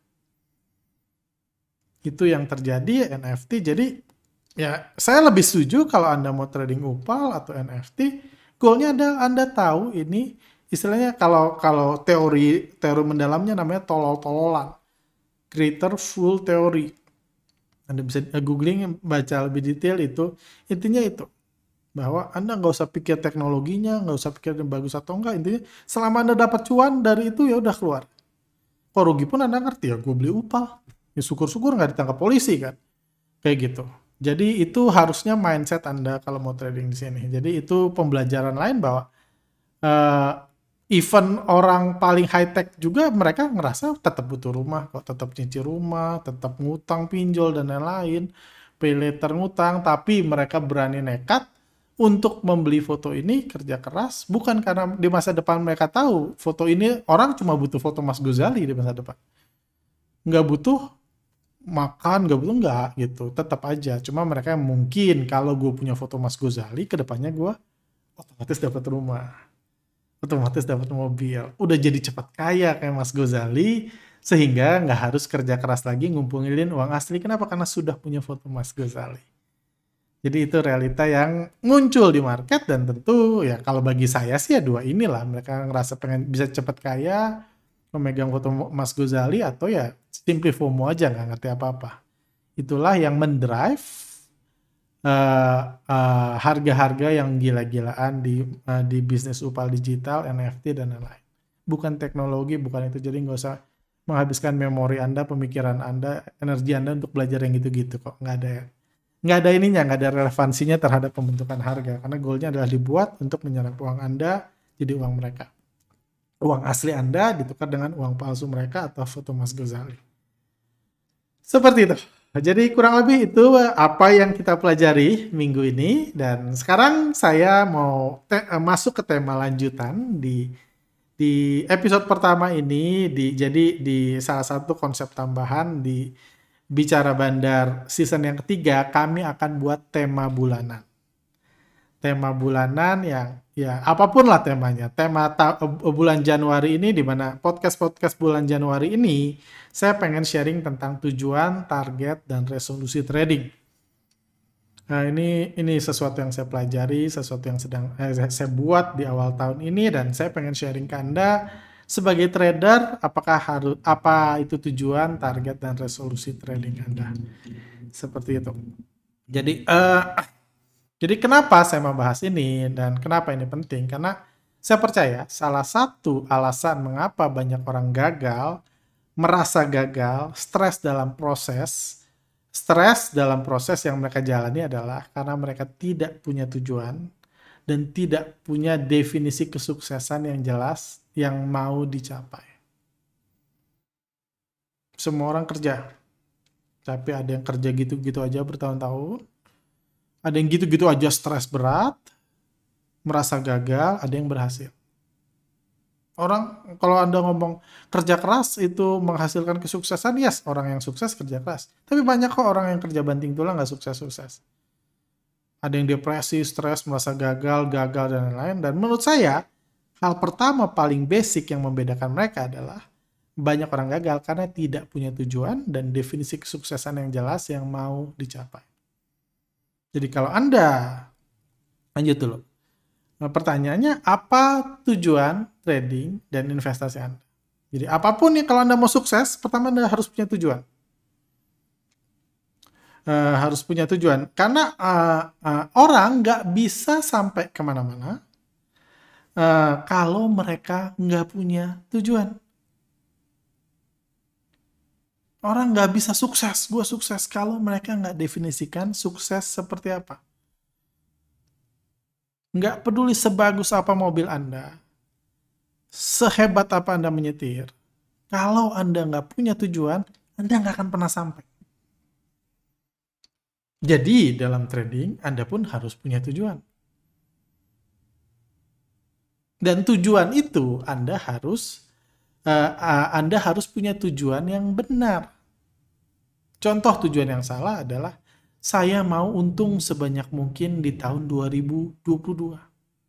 Itu yang terjadi N F T. Jadi ya saya lebih setuju kalau Anda mau trading upal atau N F T, goalnya adalah Anda tahu ini, istilahnya kalau kalau teori teori mendalamnya namanya tolol-tololan. Creator full theory. Anda bisa googling, baca lebih detail itu. Intinya itu. Bahwa Anda nggak usah pikir teknologinya, nggak usah pikir yang bagus atau enggak. Intinya selama Anda dapat cuan dari itu ya udah keluar. Kalau rugi pun Anda ngerti ya gue beli upal. Ya syukur-syukur nggak ditangkap polisi kan. Kayak gitu. Jadi itu harusnya mindset Anda kalau mau trading di sini. Jadi itu pembelajaran lain bahwa uh, even orang paling high tech juga mereka ngerasa tetap butuh rumah kok, tetap nyicil rumah, tetap ngutang pinjol dan lain-lain, pay later ngutang, tapi mereka berani nekat untuk membeli foto ini, kerja keras, bukan karena di masa depan mereka tahu foto ini orang cuma butuh foto Mas Gozali di masa depan. Nggak butuh makan, nggak butuh nggak gitu, tetap aja. Cuma mereka mungkin kalau gue punya foto Mas Gozali, kedepannya gue otomatis dapat rumah. otomatis dapat mobil. Udah jadi cepat kaya kayak Mas Gozali, sehingga nggak harus kerja keras lagi ngumpulin uang asli. Kenapa? Karena sudah punya foto Mas Gozali. Jadi itu realita yang muncul di market, dan tentu ya kalau bagi saya sih ya dua inilah, mereka ngerasa pengen bisa cepat kaya, memegang foto Mas Gozali, atau ya simply FOMO aja nggak ngerti apa-apa. Itulah yang mendrive uh, uh, harga-harga yang gila-gilaan di uh, di bisnis upah digital, N F T dan lain-lain. Bukan teknologi, bukan itu. Jadi nggak usah menghabiskan memori Anda, pemikiran Anda, energi Anda untuk belajar yang gitu-gitu kok. Nggak ada ya. Nggak ada ininya, nggak ada relevansinya terhadap pembentukan harga. Karena goalnya adalah dibuat untuk menyerap uang Anda jadi uang mereka. Uang asli Anda ditukar dengan uang palsu mereka atau foto Mas Gozali. Seperti itu. Jadi kurang lebih itu apa yang kita pelajari minggu ini. Dan sekarang saya mau te- masuk ke tema lanjutan di di episode pertama ini. Di, jadi di salah satu konsep tambahan di Bicara Bandar season yang ketiga, kami akan buat tema bulanan. Tema bulanan yang ya apapun lah temanya. Tema ta- bulan Januari ini, di mana podcast-podcast bulan Januari ini saya pengen sharing tentang tujuan, target, dan resolusi trading. Nah, ini ini sesuatu yang saya pelajari, sesuatu yang sedang eh, saya buat di awal tahun ini, dan saya pengen sharing ke Anda. Sebagai trader, apakah harus apa itu tujuan, target, dan resolusi trading Anda? Seperti itu. Jadi, uh, jadi kenapa saya membahas ini dan kenapa ini penting? Karena saya percaya salah satu alasan mengapa banyak orang gagal, merasa gagal, stres dalam proses, stres dalam proses yang mereka jalani adalah karena mereka tidak punya tujuan dan tidak punya definisi kesuksesan yang jelas yang mau dicapai. Semua orang kerja, tapi ada yang kerja gitu-gitu aja bertahun-tahun, ada yang gitu-gitu aja stres berat, merasa gagal, ada yang berhasil. Orang, kalau Anda ngomong kerja keras itu menghasilkan kesuksesan, yes, orang yang sukses kerja keras. Tapi banyak kok orang yang kerja banting tulang nggak sukses-sukses. Ada yang depresi, stres, merasa gagal, gagal, dan lain-lain. Dan menurut saya, hal pertama paling basic yang membedakan mereka adalah banyak orang gagal karena tidak punya tujuan dan definisi kesuksesan yang jelas yang mau dicapai. Jadi kalau Anda, lanjut dulu. Nah, pertanyaannya, apa tujuan trading dan investasi Anda? Jadi apapun nih, kalau Anda mau sukses, pertama Anda harus punya tujuan. Uh, harus punya tujuan. Karena uh, uh, orang nggak bisa sampai kemana-mana Uh, kalau mereka nggak punya tujuan. Orang nggak bisa sukses, gue sukses, kalau mereka nggak definisikan sukses seperti apa. Nggak peduli sebagus apa mobil Anda, sehebat apa Anda menyetir, kalau Anda nggak punya tujuan, Anda nggak akan pernah sampai. Jadi dalam trading, Anda pun harus punya tujuan. Dan tujuan itu Anda harus uh, uh, Anda harus punya tujuan yang benar. Contoh tujuan yang salah adalah saya mau untung sebanyak mungkin di tahun dua ribu dua puluh dua.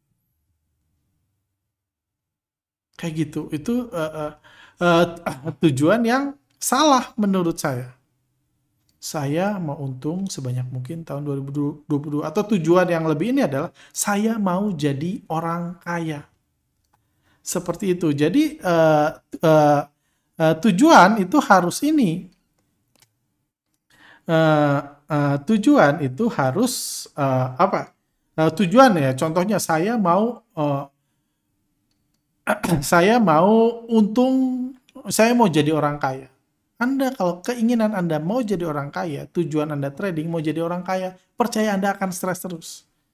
Kayak gitu. Itu uh, uh, uh, tujuan yang salah menurut saya. Saya mau untung sebanyak mungkin tahun dua ribu dua puluh dua. Atau tujuan yang lebih ini adalah saya mau jadi orang kaya. Seperti itu. Jadi uh, uh, uh, tujuan itu harus ini. Uh, uh, tujuan itu harus uh, apa? Uh, tujuan ya. Contohnya saya mau uh, saya mau untung, saya mau jadi orang kaya. Anda kalau keinginan Anda mau jadi orang kaya, tujuan Anda trading mau jadi orang kaya, percaya Anda akan stres terus.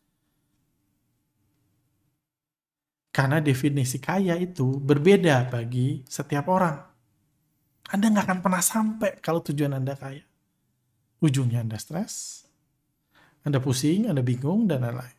Karena definisi kaya itu berbeda bagi setiap orang. Anda nggak akan pernah sampai kalau tujuan Anda kaya. Ujungnya Anda stres, Anda pusing, Anda bingung, dan lain-lain.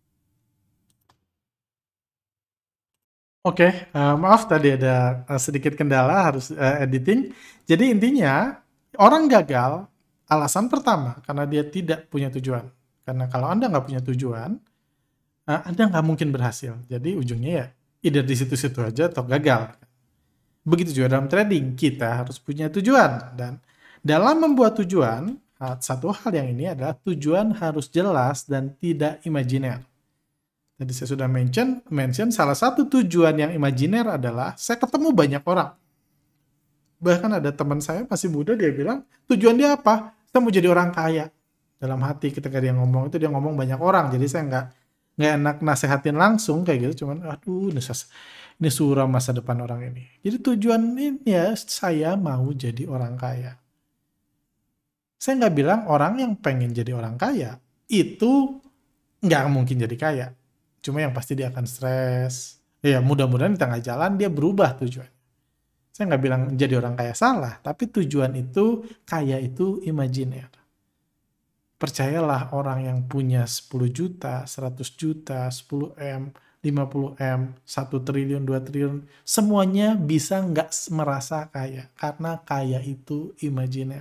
Oke, okay, uh, maaf tadi ada uh, sedikit kendala harus uh, editing. Jadi intinya, orang gagal, alasan pertama, karena dia tidak punya tujuan. Karena kalau Anda nggak punya tujuan, uh, Anda nggak mungkin berhasil. Jadi ujungnya ya either di situ-situ aja atau gagal. Begitu juga dalam trading, kita harus punya tujuan. Dan dalam membuat tujuan, satu hal yang ini adalah tujuan harus jelas dan tidak imajiner. Tadi saya sudah mention, mention salah satu tujuan yang imajiner adalah saya ketemu banyak orang. Bahkan ada teman saya masih muda, dia bilang, tujuan dia apa? Saya mau jadi orang kaya. Dalam hati ketika dia ngomong itu, dia ngomong banyak orang. Jadi saya nggak nggak enak nasehatin langsung kayak gitu. Cuman, aduh, ini, ini suram masa depan orang ini. Jadi tujuan ini ya, saya mau jadi orang kaya. Saya nggak bilang orang yang pengen jadi orang kaya, itu nggak mungkin jadi kaya. Cuma yang pasti dia akan stres. Ya mudah-mudahan di tengah jalan dia berubah tujuan. Saya nggak bilang jadi orang kaya salah, tapi tujuan itu, kaya itu imajiner. Percayalah orang yang punya sepuluh juta, seratus juta, sepuluh M, lima puluh M, satu triliun, dua triliun, semuanya bisa nggak merasa kaya. Karena kaya itu imajiner.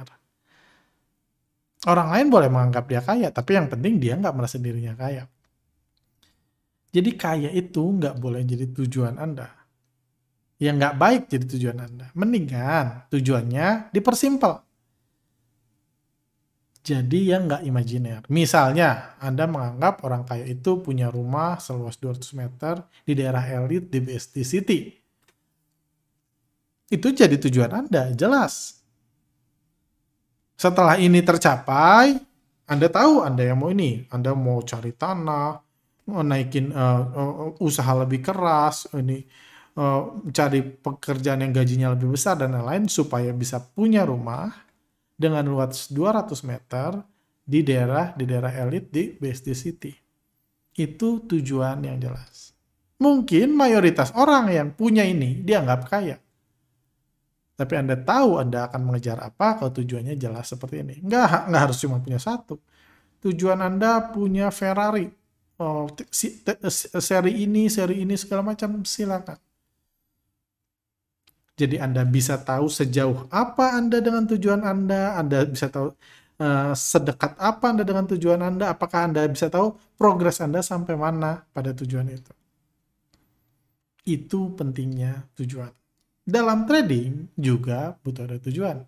Orang lain boleh menganggap dia kaya, tapi yang penting dia nggak merasa dirinya kaya. Jadi kaya itu nggak boleh jadi tujuan Anda. Yang nggak baik jadi tujuan Anda. Mendingan tujuannya dipersimpel. Jadi yang nggak imajiner. Misalnya, Anda menganggap orang kaya itu punya rumah seluas dua ratus meter di daerah elit di B S D City. Itu jadi tujuan Anda, jelas. Setelah ini tercapai, Anda tahu Anda yang mau ini. Anda mau cari tanah, mau naikin uh, uh, usaha lebih keras, ini uh, cari pekerjaan yang gajinya lebih besar dan lain-lain supaya bisa punya rumah dengan luas dua ratus meter di daerah di daerah elit di B S D City. Itu tujuan yang jelas. Mungkin mayoritas orang yang punya ini dianggap kaya. Tapi Anda tahu Anda akan mengejar apa kalau tujuannya jelas seperti ini. Nggak, nggak harus cuma punya satu. Tujuan Anda punya Ferrari. Oh, seri ini, seri ini, segala macam, silakan. Jadi Anda bisa tahu sejauh apa Anda dengan tujuan Anda, Anda bisa tahu uh, sedekat apa Anda dengan tujuan Anda, apakah Anda bisa tahu progres Anda sampai mana pada tujuan itu. Itu pentingnya tujuan. Dalam trading juga butuh ada tujuan.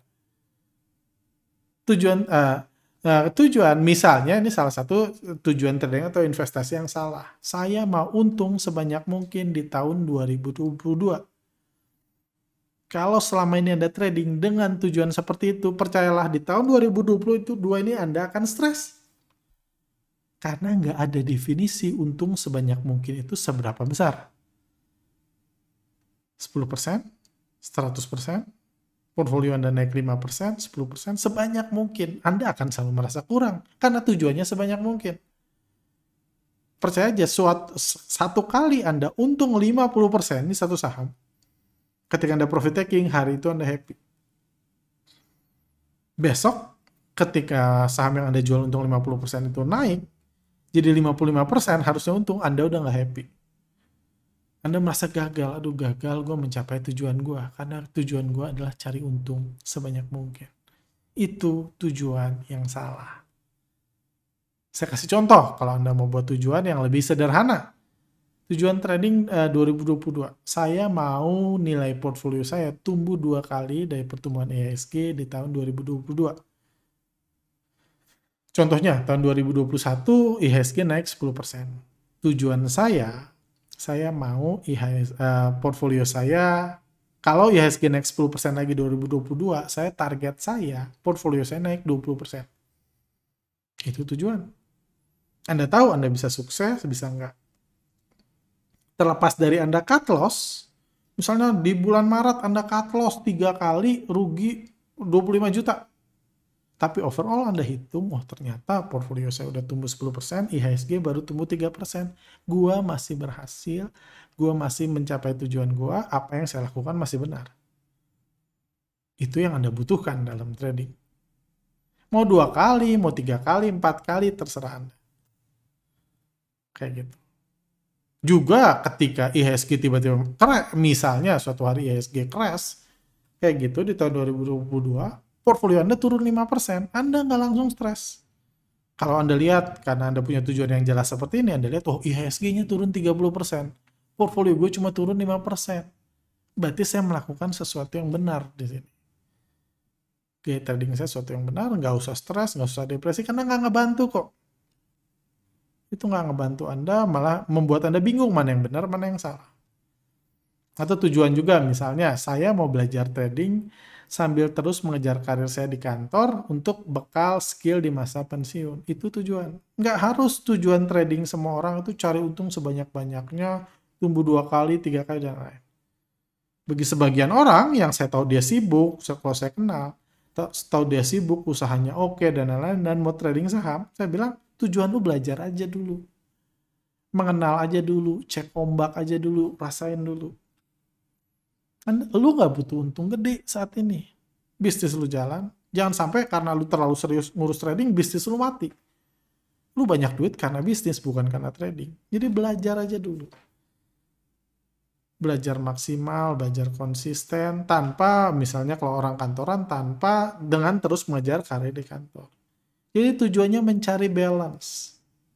Tujuan uh, uh, tujuan misalnya ini salah satu tujuan trading atau investasi yang salah. Saya mau untung sebanyak mungkin di tahun dua ribu dua puluh dua. Kalau selama ini Anda trading dengan tujuan seperti itu, percayalah di tahun dua ribu dua puluh itu dua ini Anda akan stres. Karena nggak ada definisi untung sebanyak mungkin itu seberapa besar. sepuluh persen? seratus persen, portfolio Anda naik lima persen, sepuluh persen, sebanyak mungkin. Anda akan selalu merasa kurang, karena tujuannya sebanyak mungkin. Percaya aja, suatu, satu kali Anda untung lima puluh persen, ini satu saham. Ketika Anda profit taking, hari itu Anda happy. Besok, ketika saham yang Anda jual untung lima puluh persen itu naik, jadi lima puluh lima persen harusnya untung, Anda udah nggak happy. Anda merasa gagal, aduh gagal gue mencapai tujuan gue, karena tujuan gue adalah cari untung sebanyak mungkin. Itu tujuan yang salah. Saya kasih contoh, kalau Anda mau buat tujuan yang lebih sederhana. Tujuan trading uh, dua ribu dua puluh dua, saya mau nilai portfolio saya tumbuh dua kali dari pertumbuhan I H S G di tahun dua ribu dua puluh dua. Contohnya, tahun dua ribu dua puluh satu I H S G naik sepuluh persen. Tujuan saya, saya mau I H S, uh, portfolio saya, kalau I H S G naik sepuluh persen lagi dua ribu dua puluh dua, saya target saya, portfolio saya naik dua puluh persen. Itu tujuan. Anda tahu Anda bisa sukses, bisa enggak. Terlepas dari Anda cut loss, misalnya di bulan Maret Anda cut loss tiga kali, rugi dua puluh lima juta. Tapi overall Anda hitung, oh ternyata portfolio saya udah tumbuh sepuluh persen, I H S G baru tumbuh tiga persen. Gua masih berhasil, gua masih mencapai tujuan gua, apa yang saya lakukan masih benar. Itu yang Anda butuhkan dalam trading. Mau dua kali, mau tiga kali, empat kali, terserah Anda. Kayak gitu. Juga ketika I H S G tiba-tiba crash, misalnya suatu hari I H S G crash, kayak gitu di tahun dua ribu dua puluh dua, portfolio Anda turun lima persen, Anda nggak langsung stres. Kalau Anda lihat, karena Anda punya tujuan yang jelas seperti ini, Anda lihat, oh I H S G-nya turun tiga puluh persen. portfolio gue cuma turun lima persen. Berarti saya melakukan sesuatu yang benar di sini. Oke, trading saya sesuatu yang benar, nggak usah stres, nggak usah depresi, karena nggak ngebantu kok. Itu nggak ngebantu Anda, malah membuat Anda bingung mana yang benar, mana yang salah. Atau tujuan juga, misalnya saya mau belajar trading sambil terus mengejar karir saya di kantor untuk bekal skill di masa pensiun. Itu tujuan. Nggak harus tujuan trading semua orang itu cari untung sebanyak-banyaknya, tumbuh dua kali, tiga kali, dan lain. Bagi sebagian orang yang saya tahu dia sibuk, kalau saya kenal, tahu dia sibuk, usahanya oke, dan lain-lain, dan mau trading saham, saya bilang, tujuan lu belajar aja dulu. Mengenal aja dulu, cek ombak aja dulu, rasain dulu. Kan lu nggak butuh untung gede saat ini. Bisnis lu jalan. Jangan sampai karena lu terlalu serius ngurus trading, bisnis lu mati. Lu banyak duit karena bisnis, bukan karena trading. Jadi belajar aja dulu. Belajar maksimal, belajar konsisten, tanpa, misalnya kalau orang kantoran, tanpa dengan terus mengejar karir di kantor. Jadi tujuannya mencari balance.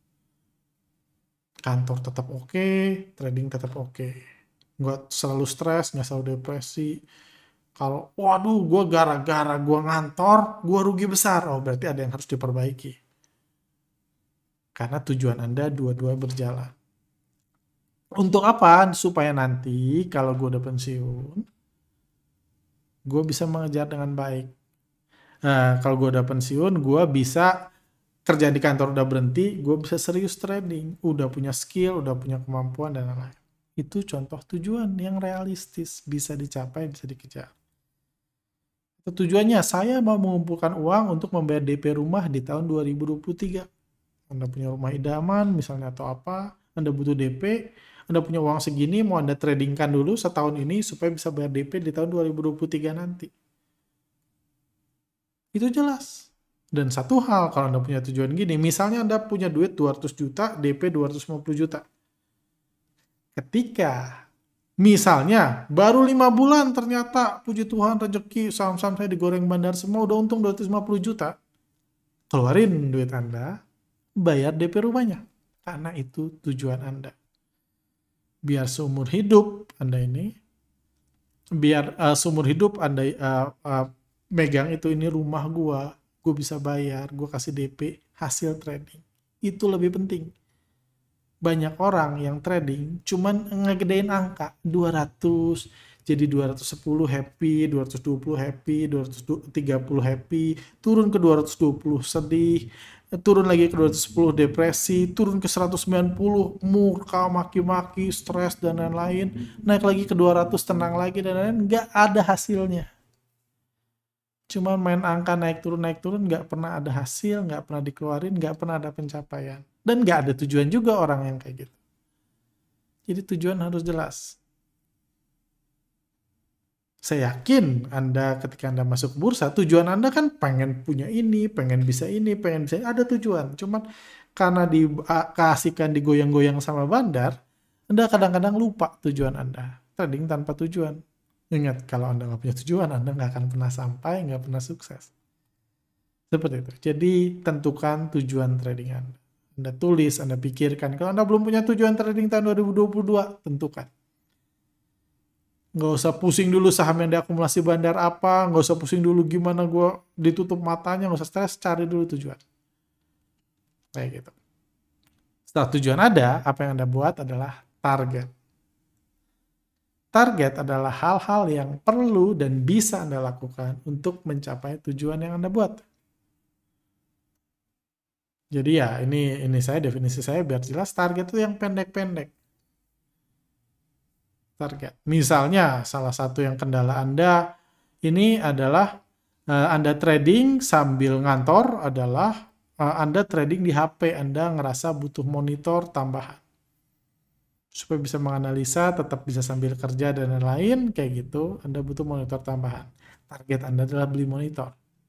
Kantor tetap oke, trading tetap oke. Nggak selalu stres, nggak selalu depresi. Kalau, waduh, gue gara-gara gue ngantor, gue rugi besar. Oh, berarti ada yang harus diperbaiki. Karena tujuan Anda dua-dua berjalan. Untuk apa? Supaya nanti kalau gue udah pensiun, gue bisa mengejar dengan baik. Nah, kalau gue udah pensiun, gue bisa kerja di kantor udah berhenti, gue bisa serius trading. Udah punya skill, udah punya kemampuan, dan lain-lain. Itu contoh tujuan yang realistis, bisa dicapai, bisa dikejar. Tujuannya, saya mau mengumpulkan uang untuk membayar D P rumah di tahun dua ribu dua puluh tiga. Anda punya rumah idaman, misalnya, atau apa, Anda butuh D P, Anda punya uang segini, mau Anda tradingkan dulu setahun ini, supaya bisa bayar D P di tahun dua ribu dua puluh tiga nanti. Itu jelas. Dan satu hal, kalau Anda punya tujuan gini, misalnya Anda punya duit dua ratus juta, D P dua ratus lima puluh juta. Ketika misalnya baru lima bulan ternyata puji Tuhan rezeki saham-saham saya digoreng bandar semua, udah untung dua ratus lima puluh juta. Keluarin duit Anda, bayar D P rumahnya. Karena itu tujuan Anda. Biar seumur hidup Anda ini, biar uh, seumur hidup Anda uh, uh, megang itu, ini rumah gua, gua bisa bayar, gua kasih D P hasil trading. Itu lebih penting. Banyak orang yang trading cuman ngegedein angka dua ratus, jadi dua ratus sepuluh happy, dua ratus dua puluh happy, dua ratus tiga puluh happy, turun ke dua ratus dua puluh sedih, turun lagi ke dua ratus sepuluh depresi, turun ke seratus sembilan puluh murka, maki-maki, stres, dan lain-lain, naik lagi ke dua ratus, tenang lagi, dan lain-lain. Nggak ada hasilnya. Cuman main angka naik turun, naik turun, nggak pernah ada hasil, nggak pernah dikeluarin, nggak pernah ada pencapaian. Dan nggak ada tujuan juga orang yang kayak gitu. Jadi tujuan harus jelas. Saya yakin Anda ketika Anda masuk bursa, tujuan Anda kan pengen punya ini, pengen bisa ini, pengen bisa ini, ada tujuan. Cuman karena dikasihkan digoyang-goyang sama bandar, Anda kadang-kadang lupa tujuan Anda. Trading tanpa tujuan. Ingat, kalau Anda nggak punya tujuan, Anda nggak akan pernah sampai, nggak pernah sukses. Seperti itu. Jadi tentukan tujuan trading Anda. Anda tulis, Anda pikirkan. Kalau Anda belum punya tujuan trading tahun dua ribu dua puluh dua, tentukan. Nggak usah pusing dulu saham yang diakumulasi bandar apa, nggak usah pusing dulu gimana gue ditutup matanya, nggak usah stres, cari dulu tujuan. Kayak gitu. Setelah tujuan ada, apa yang Anda buat adalah target. Target adalah hal-hal yang perlu dan bisa Anda lakukan untuk mencapai tujuan yang Anda buat. Jadi ya, ini ini saya definisi saya biar jelas, target itu yang pendek-pendek. Target. Misalnya salah satu yang kendala Anda ini adalah uh, Anda trading sambil ngantor adalah uh, Anda trading di H P, Anda ngerasa butuh monitor tambahan. Supaya bisa menganalisa, tetap bisa sambil kerja dan lain-lain, kayak gitu, Anda butuh monitor tambahan. Target Anda adalah beli monitor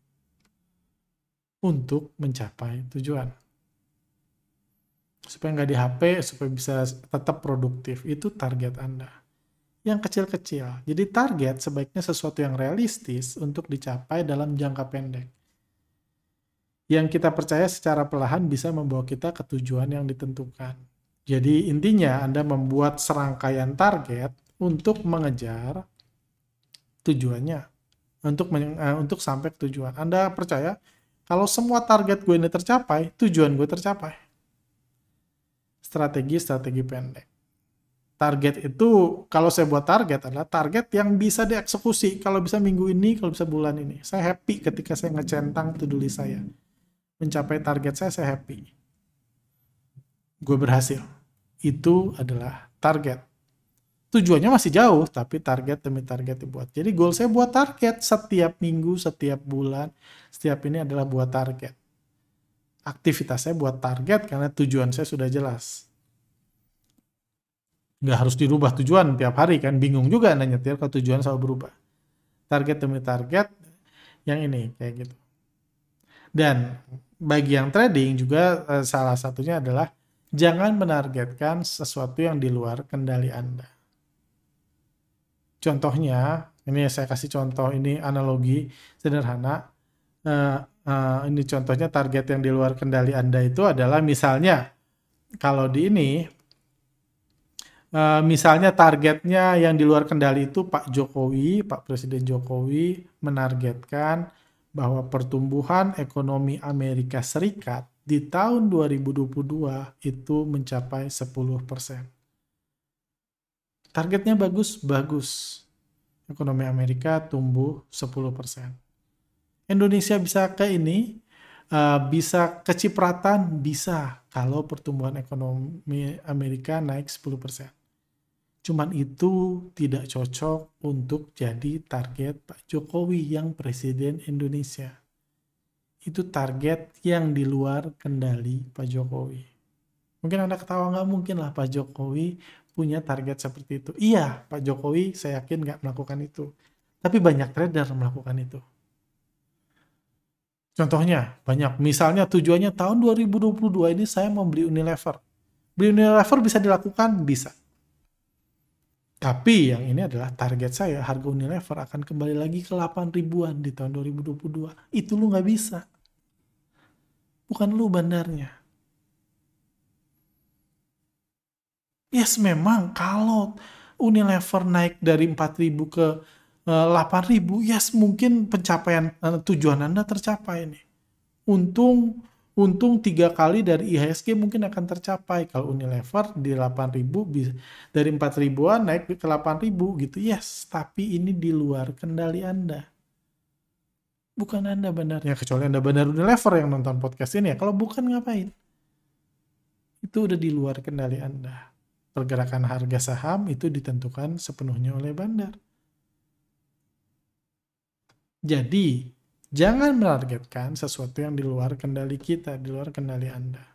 untuk mencapai tujuan. Supaya nggak di H P, supaya bisa tetap produktif. Itu target Anda. Yang kecil-kecil. Jadi target sebaiknya sesuatu yang realistis untuk dicapai dalam jangka pendek. Yang kita percaya secara perlahan bisa membawa kita ke tujuan yang ditentukan. Jadi intinya Anda membuat serangkaian target untuk mengejar tujuannya, untuk men- uh, untuk sampai ke tujuan. Anda percaya kalau semua target gue ini tercapai, tujuan gue tercapai. Strategi-strategi pendek. Target itu, kalau saya buat target adalah target yang bisa dieksekusi. Kalau bisa minggu ini, kalau bisa bulan ini. Saya happy ketika saya ngecentang to-do list saya. Mencapai target saya, saya happy. Gue berhasil. Itu adalah target. Tujuannya masih jauh, tapi target demi target dibuat. Jadi goal saya buat target setiap minggu, setiap bulan, setiap ini adalah buat target. Aktivitas saya buat target karena tujuan saya sudah jelas. Nggak harus dirubah tujuan tiap hari kan, bingung juga Anda nyetir kalau tujuan selalu berubah. Target demi target, yang ini, kayak gitu. Dan bagi yang trading juga eh, salah satunya adalah jangan menargetkan sesuatu yang di luar kendali Anda. Contohnya, ini saya kasih contoh, ini analogi sederhana. Uh, uh, ini contohnya target yang di luar kendali Anda itu adalah misalnya, kalau di ini, uh, misalnya targetnya yang di luar kendali itu Pak Jokowi, Pak Presiden Jokowi menargetkan bahwa pertumbuhan ekonomi Amerika Serikat di tahun dua ribu dua puluh dua itu mencapai sepuluh persen. Targetnya bagus, bagus. Ekonomi Amerika tumbuh sepuluh persen. Indonesia bisa ke ini, uh, bisa kecipratan, bisa kalau pertumbuhan ekonomi Amerika naik sepuluh persen. Cuman itu tidak cocok untuk jadi target Pak Jokowi yang Presiden Indonesia. Itu target yang di luar kendali Pak Jokowi. Mungkin Anda ketawa, nggak mungkin lah Pak Jokowi punya target seperti itu. Iya, Pak Jokowi saya yakin nggak melakukan itu. Tapi banyak trader melakukan itu. Contohnya banyak. Misalnya tujuannya tahun dua ribu dua puluh dua ini saya mau beli Unilever. Beli Unilever bisa dilakukan? Bisa. Tapi yang ini adalah target saya, harga Unilever akan kembali lagi ke delapan ribuan di tahun dua ribu dua puluh dua. Itu lu nggak bisa. Bukan lu bandarnya. Yes, memang kalau Unilever naik dari empat ribu ke uh, delapan ribu, yes mungkin pencapaian uh, tujuan Anda tercapai nih. Untung untung tiga kali dari I H S G mungkin akan tercapai kalau Unilever di delapan ribu dari empat ribuan naik ke delapan ribu gitu. Yes, tapi ini di luar kendali Anda. Bukan Anda benarnya, kecuali Anda benar Unilever yang nonton podcast ini ya. Kalau bukan ngapain? Itu udah di luar kendali Anda. Pergerakan harga saham itu ditentukan sepenuhnya oleh bandar. Jadi, jangan menargetkan sesuatu yang di luar kendali kita, di luar kendali Anda.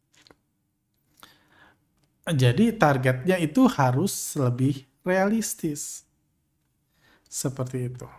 Jadi, targetnya itu harus lebih realistis. Seperti itu.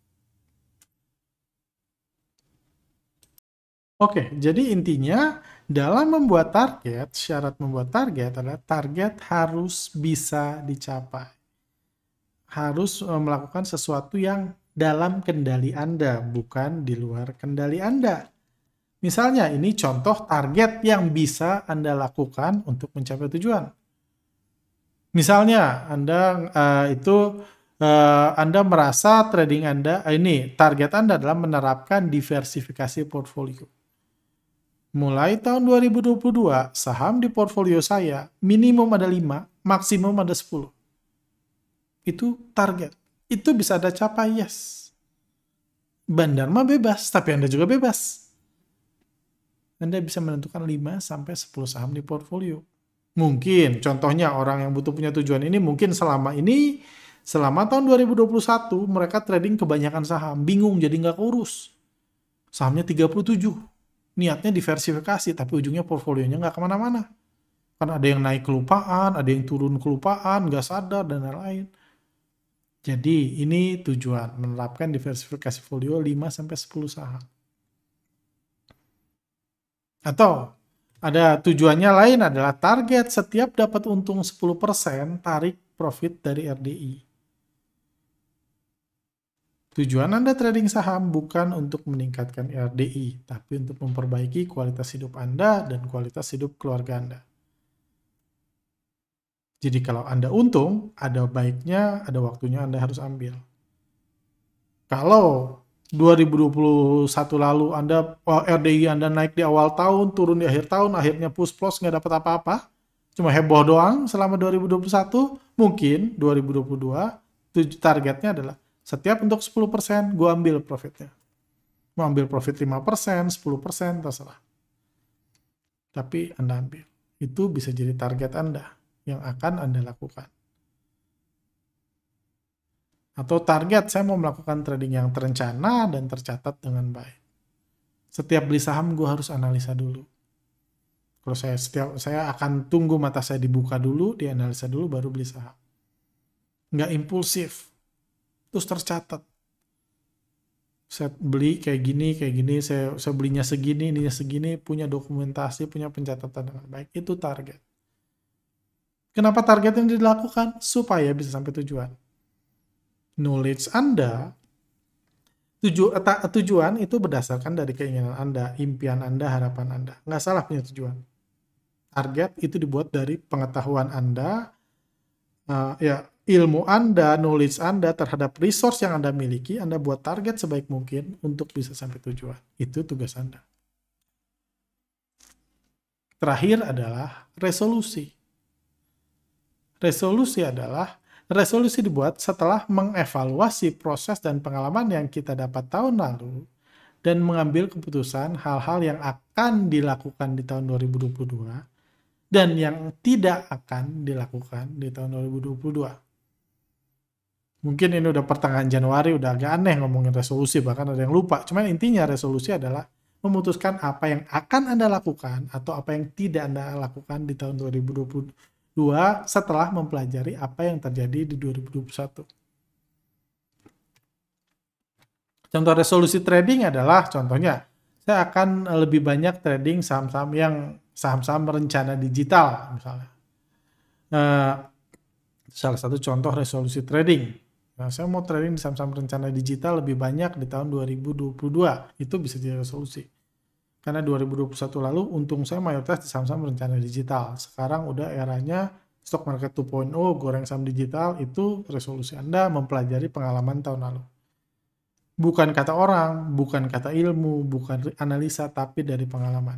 Oke, jadi intinya dalam membuat target, syarat membuat target adalah target harus bisa dicapai. Harus melakukan sesuatu yang dalam kendali Anda, bukan di luar kendali Anda. Misalnya, ini contoh target yang bisa Anda lakukan untuk mencapai tujuan. Misalnya, Anda uh, itu uh, Anda merasa trading Anda, uh, ini target Anda adalah menerapkan diversifikasi portfolio. Mulai tahun dua ribu dua puluh dua, saham di portfolio saya minimum ada lima, maksimum ada sepuluh. Itu target. Itu bisa Anda capai, yes. Bandar mah bebas, tapi Anda juga bebas. Anda bisa menentukan lima sampai sepuluh saham di portfolio. Mungkin, contohnya orang yang butuh punya tujuan ini, mungkin selama ini, selama tahun dua ribu dua puluh satu, mereka trading kebanyakan saham. Bingung, jadi nggak kurus. Sahamnya tiga puluh tujuh. Niatnya diversifikasi, tapi ujungnya portfolionya nggak kemana-mana. Kan ada yang naik kelupaan, ada yang turun kelupaan, nggak sadar, dan lain-lain. Jadi, ini tujuan, menerapkan diversifikasi portfolio lima sampai sepuluh saham. Atau, ada tujuannya lain adalah target setiap dapat untung sepuluh persen, tarik profit dari R D I. Tujuan Anda trading saham bukan untuk meningkatkan R D I, tapi untuk memperbaiki kualitas hidup Anda dan kualitas hidup keluarga Anda. Jadi kalau Anda untung, ada baiknya, ada waktunya Anda harus ambil. Kalau dua ribu dua puluh satu lalu Anda oh, R D I Anda naik di awal tahun, turun di akhir tahun, akhirnya push plus nggak dapat apa-apa, cuma heboh doang selama dua ribu dua puluh satu, mungkin dua ribu dua puluh dua tuj- targetnya adalah setiap untuk sepuluh persen gue ambil profitnya. Mau ambil profit lima persen, sepuluh persen, terserah. Tapi Anda ambil. Itu bisa jadi target Anda yang akan Anda lakukan. Atau target, saya mau melakukan trading yang terencana dan tercatat dengan baik. Setiap beli saham gue harus analisa dulu. Kalau saya setiap saya akan tunggu mata saya dibuka dulu, dianalisa dulu baru beli saham. Nggak impulsif. Terus tercatat. Saya beli kayak gini, kayak gini, saya, saya belinya segini, ininya segini, punya dokumentasi, punya pencatatan dengan baik. Itu target. Kenapa target yang dilakukan? Supaya bisa sampai tujuan. Knowledge Anda, tuju, ta, tujuan itu berdasarkan dari keinginan Anda, impian Anda, harapan Anda. Nggak salah punya tujuan. Target itu dibuat dari pengetahuan Anda, uh, ya ilmu Anda, knowledge Anda terhadap resource yang Anda miliki, Anda buat target sebaik mungkin untuk bisa sampai tujuan. Itu tugas Anda. Terakhir adalah resolusi. Resolusi adalah resolusi dibuat setelah mengevaluasi proses dan pengalaman yang kita dapat tahun lalu dan mengambil keputusan hal-hal yang akan dilakukan di tahun dua ribu dua puluh dua dan yang tidak akan dilakukan di tahun dua ribu dua puluh dua. Mungkin ini udah pertengahan Januari, udah agak aneh ngomongin resolusi, bahkan ada yang lupa. Cuman intinya resolusi adalah memutuskan apa yang akan Anda lakukan atau apa yang tidak Anda lakukan di tahun dua ribu dua puluh dua setelah mempelajari apa yang terjadi di dua ribu dua puluh satu. Contoh resolusi trading adalah, contohnya, saya akan lebih banyak trading saham-saham yang saham-saham rencana digital, misalnya. Uh, salah satu contoh resolusi trading. Nah, saya mau trading di saham-saham rencana digital lebih banyak di tahun dua ribu dua puluh dua. Itu bisa jadi resolusi. Karena dua ribu dua puluh satu lalu untung saya mayoritas di saham-saham rencana digital. Sekarang udah eranya stock market dua titik nol, goreng saham digital, itu resolusi Anda mempelajari pengalaman tahun lalu. Bukan kata orang, bukan kata ilmu, bukan analisa, tapi dari pengalaman.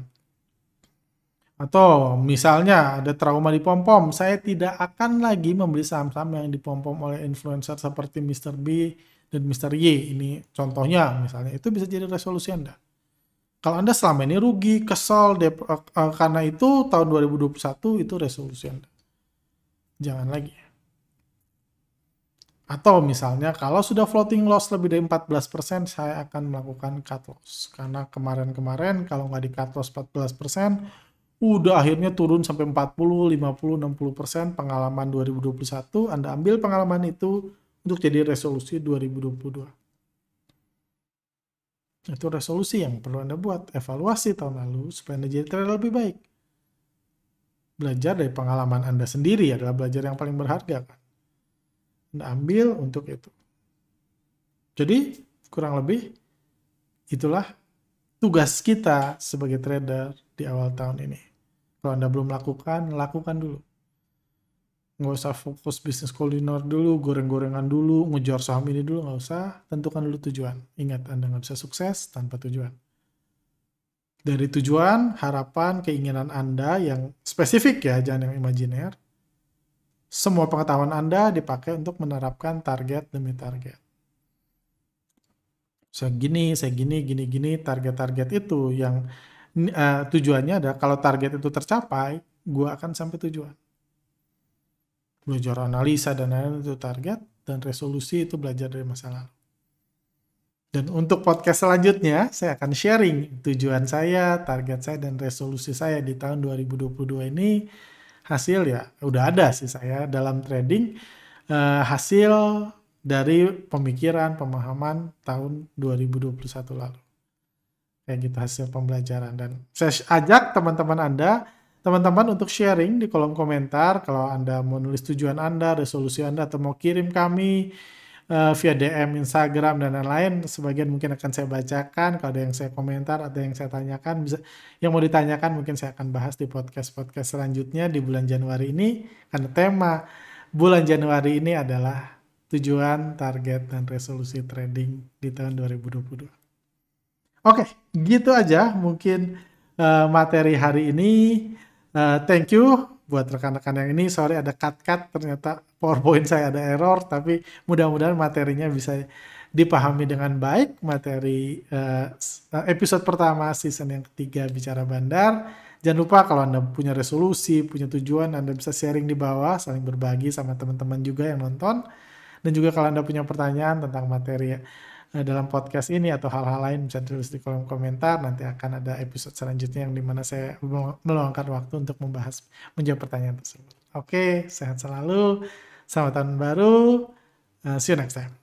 Atau misalnya ada trauma di pom-pom, saya tidak akan lagi membeli saham-saham yang dipom-pom oleh influencer seperti mister B dan mister Y. Ini contohnya misalnya, itu bisa jadi resolusi Anda. Kalau Anda selama ini rugi, kesal, dep- uh, karena itu tahun dua ribu dua puluh satu itu resolusi Anda. Jangan lagi. Atau misalnya kalau sudah floating loss lebih dari empat belas persen, saya akan melakukan cut loss. Karena kemarin-kemarin kalau nggak di cut loss empat belas persen, udah akhirnya turun sampai empat puluh, lima puluh, enam puluh persen pengalaman dua ribu dua puluh satu, Anda ambil pengalaman itu untuk jadi resolusi dua ribu dua puluh dua. Itu resolusi yang perlu Anda buat, evaluasi tahun lalu supaya Anda jadi trader lebih baik. Belajar dari pengalaman Anda sendiri adalah belajar yang paling berharga, kan? Anda ambil untuk itu. Jadi, kurang lebih itulah tugas kita sebagai trader di awal tahun ini. Kalau Anda belum lakukan, lakukan dulu. Nggak usah fokus bisnis kuliner dulu, goreng-gorengan dulu, ngejar saham ini dulu, nggak usah. Tentukan dulu tujuan. Ingat, Anda nggak bisa sukses tanpa tujuan. Dari tujuan, harapan, keinginan Anda yang spesifik ya, jangan yang imajiner. Semua pengetahuan Anda dipakai untuk menerapkan target demi target. Saya gini, saya gini, gini, gini, target-target itu yang uh, tujuannya adalah kalau target itu tercapai, gue akan sampai tujuan. Belajar analisa dan lain-lain itu target, dan resolusi itu belajar dari masa lalu. Dan untuk podcast selanjutnya, saya akan sharing tujuan saya, target saya, dan resolusi saya di tahun dua ribu dua puluh dua ini. Hasil ya, udah ada sih saya dalam trading, uh, hasil dari pemikiran, pemahaman tahun dua ribu dua puluh satu lalu. Kayak gitu hasil pembelajaran. Dan saya ajak teman-teman Anda, teman-teman untuk sharing di kolom komentar kalau Anda mau nulis tujuan Anda, resolusi Anda, atau mau kirim kami uh, via D M Instagram dan lain-lain. Sebagian mungkin akan saya bacakan, kalau ada yang saya komentar atau yang saya tanyakan, bisa yang mau ditanyakan mungkin saya akan bahas di podcast-podcast selanjutnya di bulan Januari ini, karena tema bulan Januari ini adalah tujuan, target, dan resolusi trading di tahun dua ribu dua puluh dua. Oke, gitu aja mungkin uh, materi hari ini. Uh, thank you buat rekan-rekan yang ini. Sorry ada cut-cut, ternyata PowerPoint saya ada error, tapi mudah-mudahan materinya bisa dipahami dengan baik. Materi uh, episode pertama season yang ketiga Bicara Bandar. Jangan lupa kalau Anda punya resolusi, punya tujuan, Anda bisa sharing di bawah, saling berbagi sama teman-teman juga yang nonton. Dan juga kalau Anda punya pertanyaan tentang materi dalam podcast ini atau hal-hal lain, bisa tulis di kolom komentar. Nanti akan ada episode selanjutnya yang dimana saya meluangkan waktu untuk membahas, menjawab pertanyaan tersebut. Oke, sehat selalu, selamat tahun baru, uh, see you next time.